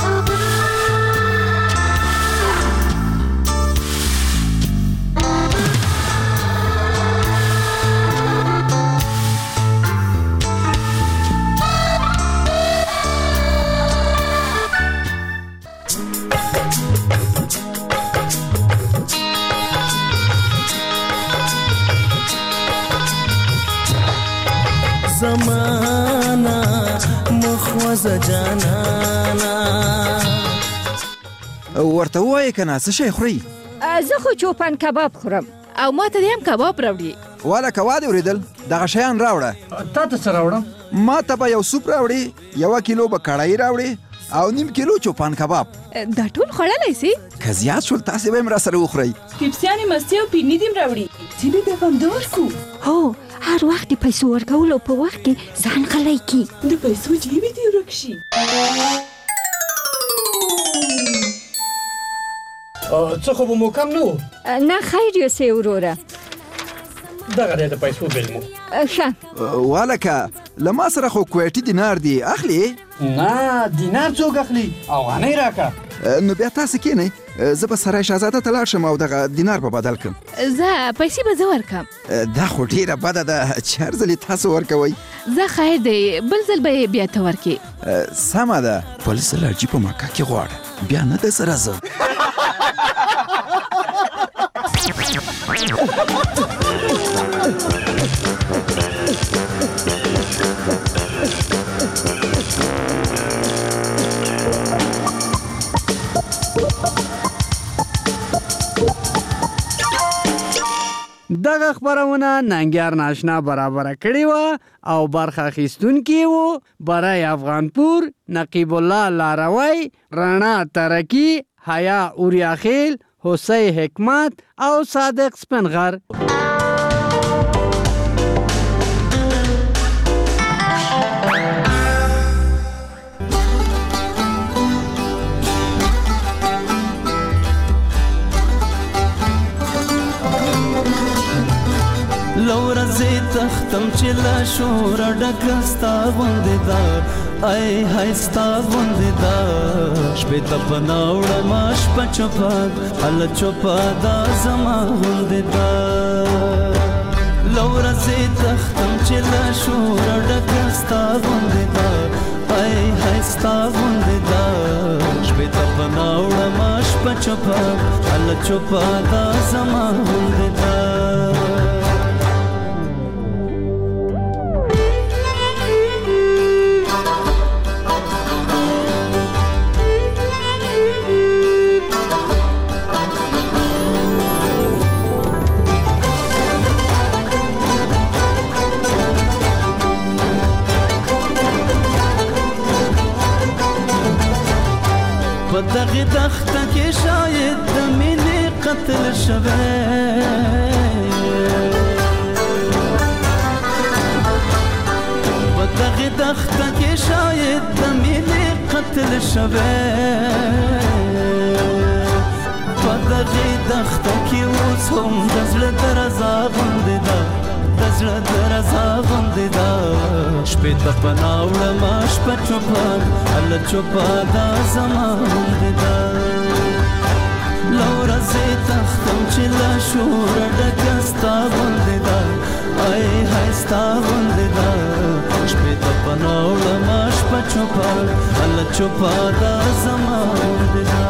زمانا مخوز جانانا ورته وایې کنه څه شی خوري؟ زه خو چوپان کباب خورم. او ما ته دې هم کباب راوړي. والا که وادې اورېدل دغه شیان راوړه. تا ته څه راوړم؟ ما ته به یو سوپ راوړي، 1 کیلو به کړایي راوړي او 1.5 کیلو چوپان کباب. دا ټول خوړلی سي؟ که زیات شول تاسې به هم راسره وخورئ. ټیپسیانې مستې او پیني دې هم راوړي. ځینې به هم د ورکو. هو هر وخت د پیسو ورکولو په وخت کې ځان غلی کی. د پیسو جیبې دې ورک شي. څه خو به مو کم نه و؟ نه خیر یوسې وروره. دغه دی د پیسو بیل مو. ښه والا که له ما سره خو کویټي دینار دی، اخلي؟ نه دینار څوک اخلي؟ افغانۍ راکه. نو بیا تاسې کینئ، زه به سرای شهزاده ته لاړ شم او دغه دینار به بدل کړم. زه پیسې به زه ورکم. دا خو ډېره بده ده چې هر ځل تاسو ورکوئ. زه خیر دی، بل ځل به یې بیا ته ورکې. سمه ده، بل ځل راځي په مکه کې غواړه، بیا نه ده سره زه. دغه خبرونه ننګیار ناشنا برابره کړې وه او برخه اخیستونکي وو برای افغانپور، نقیب الله لاروی، رڼا ترکی، حیا اوریاخیل، حسی حکمت او صادق سپنغر. لورځې تختم چې لا شوره ډکه ستا غوندې ده، ای های ستا غوندې ده. شپې ته په ناوړه ما شپه چوپه هله چوپه دا زما غوندې ده. لورځې تختم چې لا شوره ډکه ستا غوندې ده، ای های ستا غوندې ده. شپې ته په ناوړه ما شپه چوپه هله چوپه دا زما غوندې ده. په دغه دښته کې شاید د مینې قتل شوی، په دغه دښته کې شاید د مینې قتل شوی. په دغه دښته کې اوس هم د زړه درزا غوندې ده، د زړه درزا غوندې ده. شپې ته په ناوړه ما شپه چوپه هله چوپه دا زما غوندې ده. لورځې تختم چې له شوره ډکه ستا غوندې ده، ای های ستا غوندې ده. شپې ته په ناوړه ما شپه چوپه هله چوپه دا زما غوندې ده.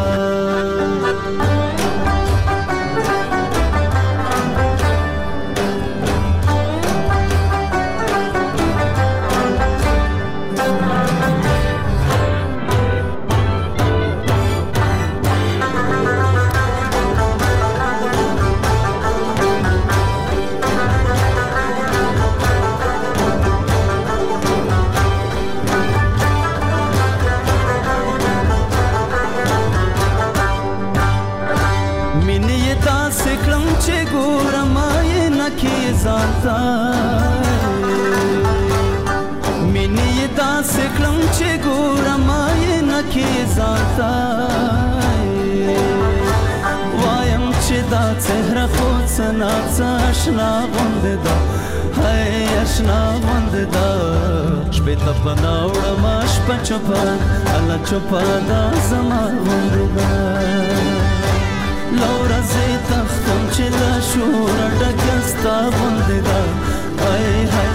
ځانتا مینې یې داسې کړم چې ګورم یې نه کې ځانتا وایم چې دا څهره خو څه ناڅه اشنا غوندې ده هی اشنا غوندې ده شپې ته پناه وړم شپه چوپه الله چوپه دا زما غوندې ده له ورځې تښتم چې له شوره ډکه ستا غوندې ده هی هی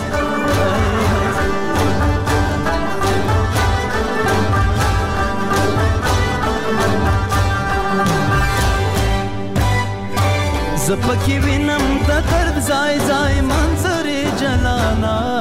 زه پکې وینم د درد ځای ځای منظرې جلانا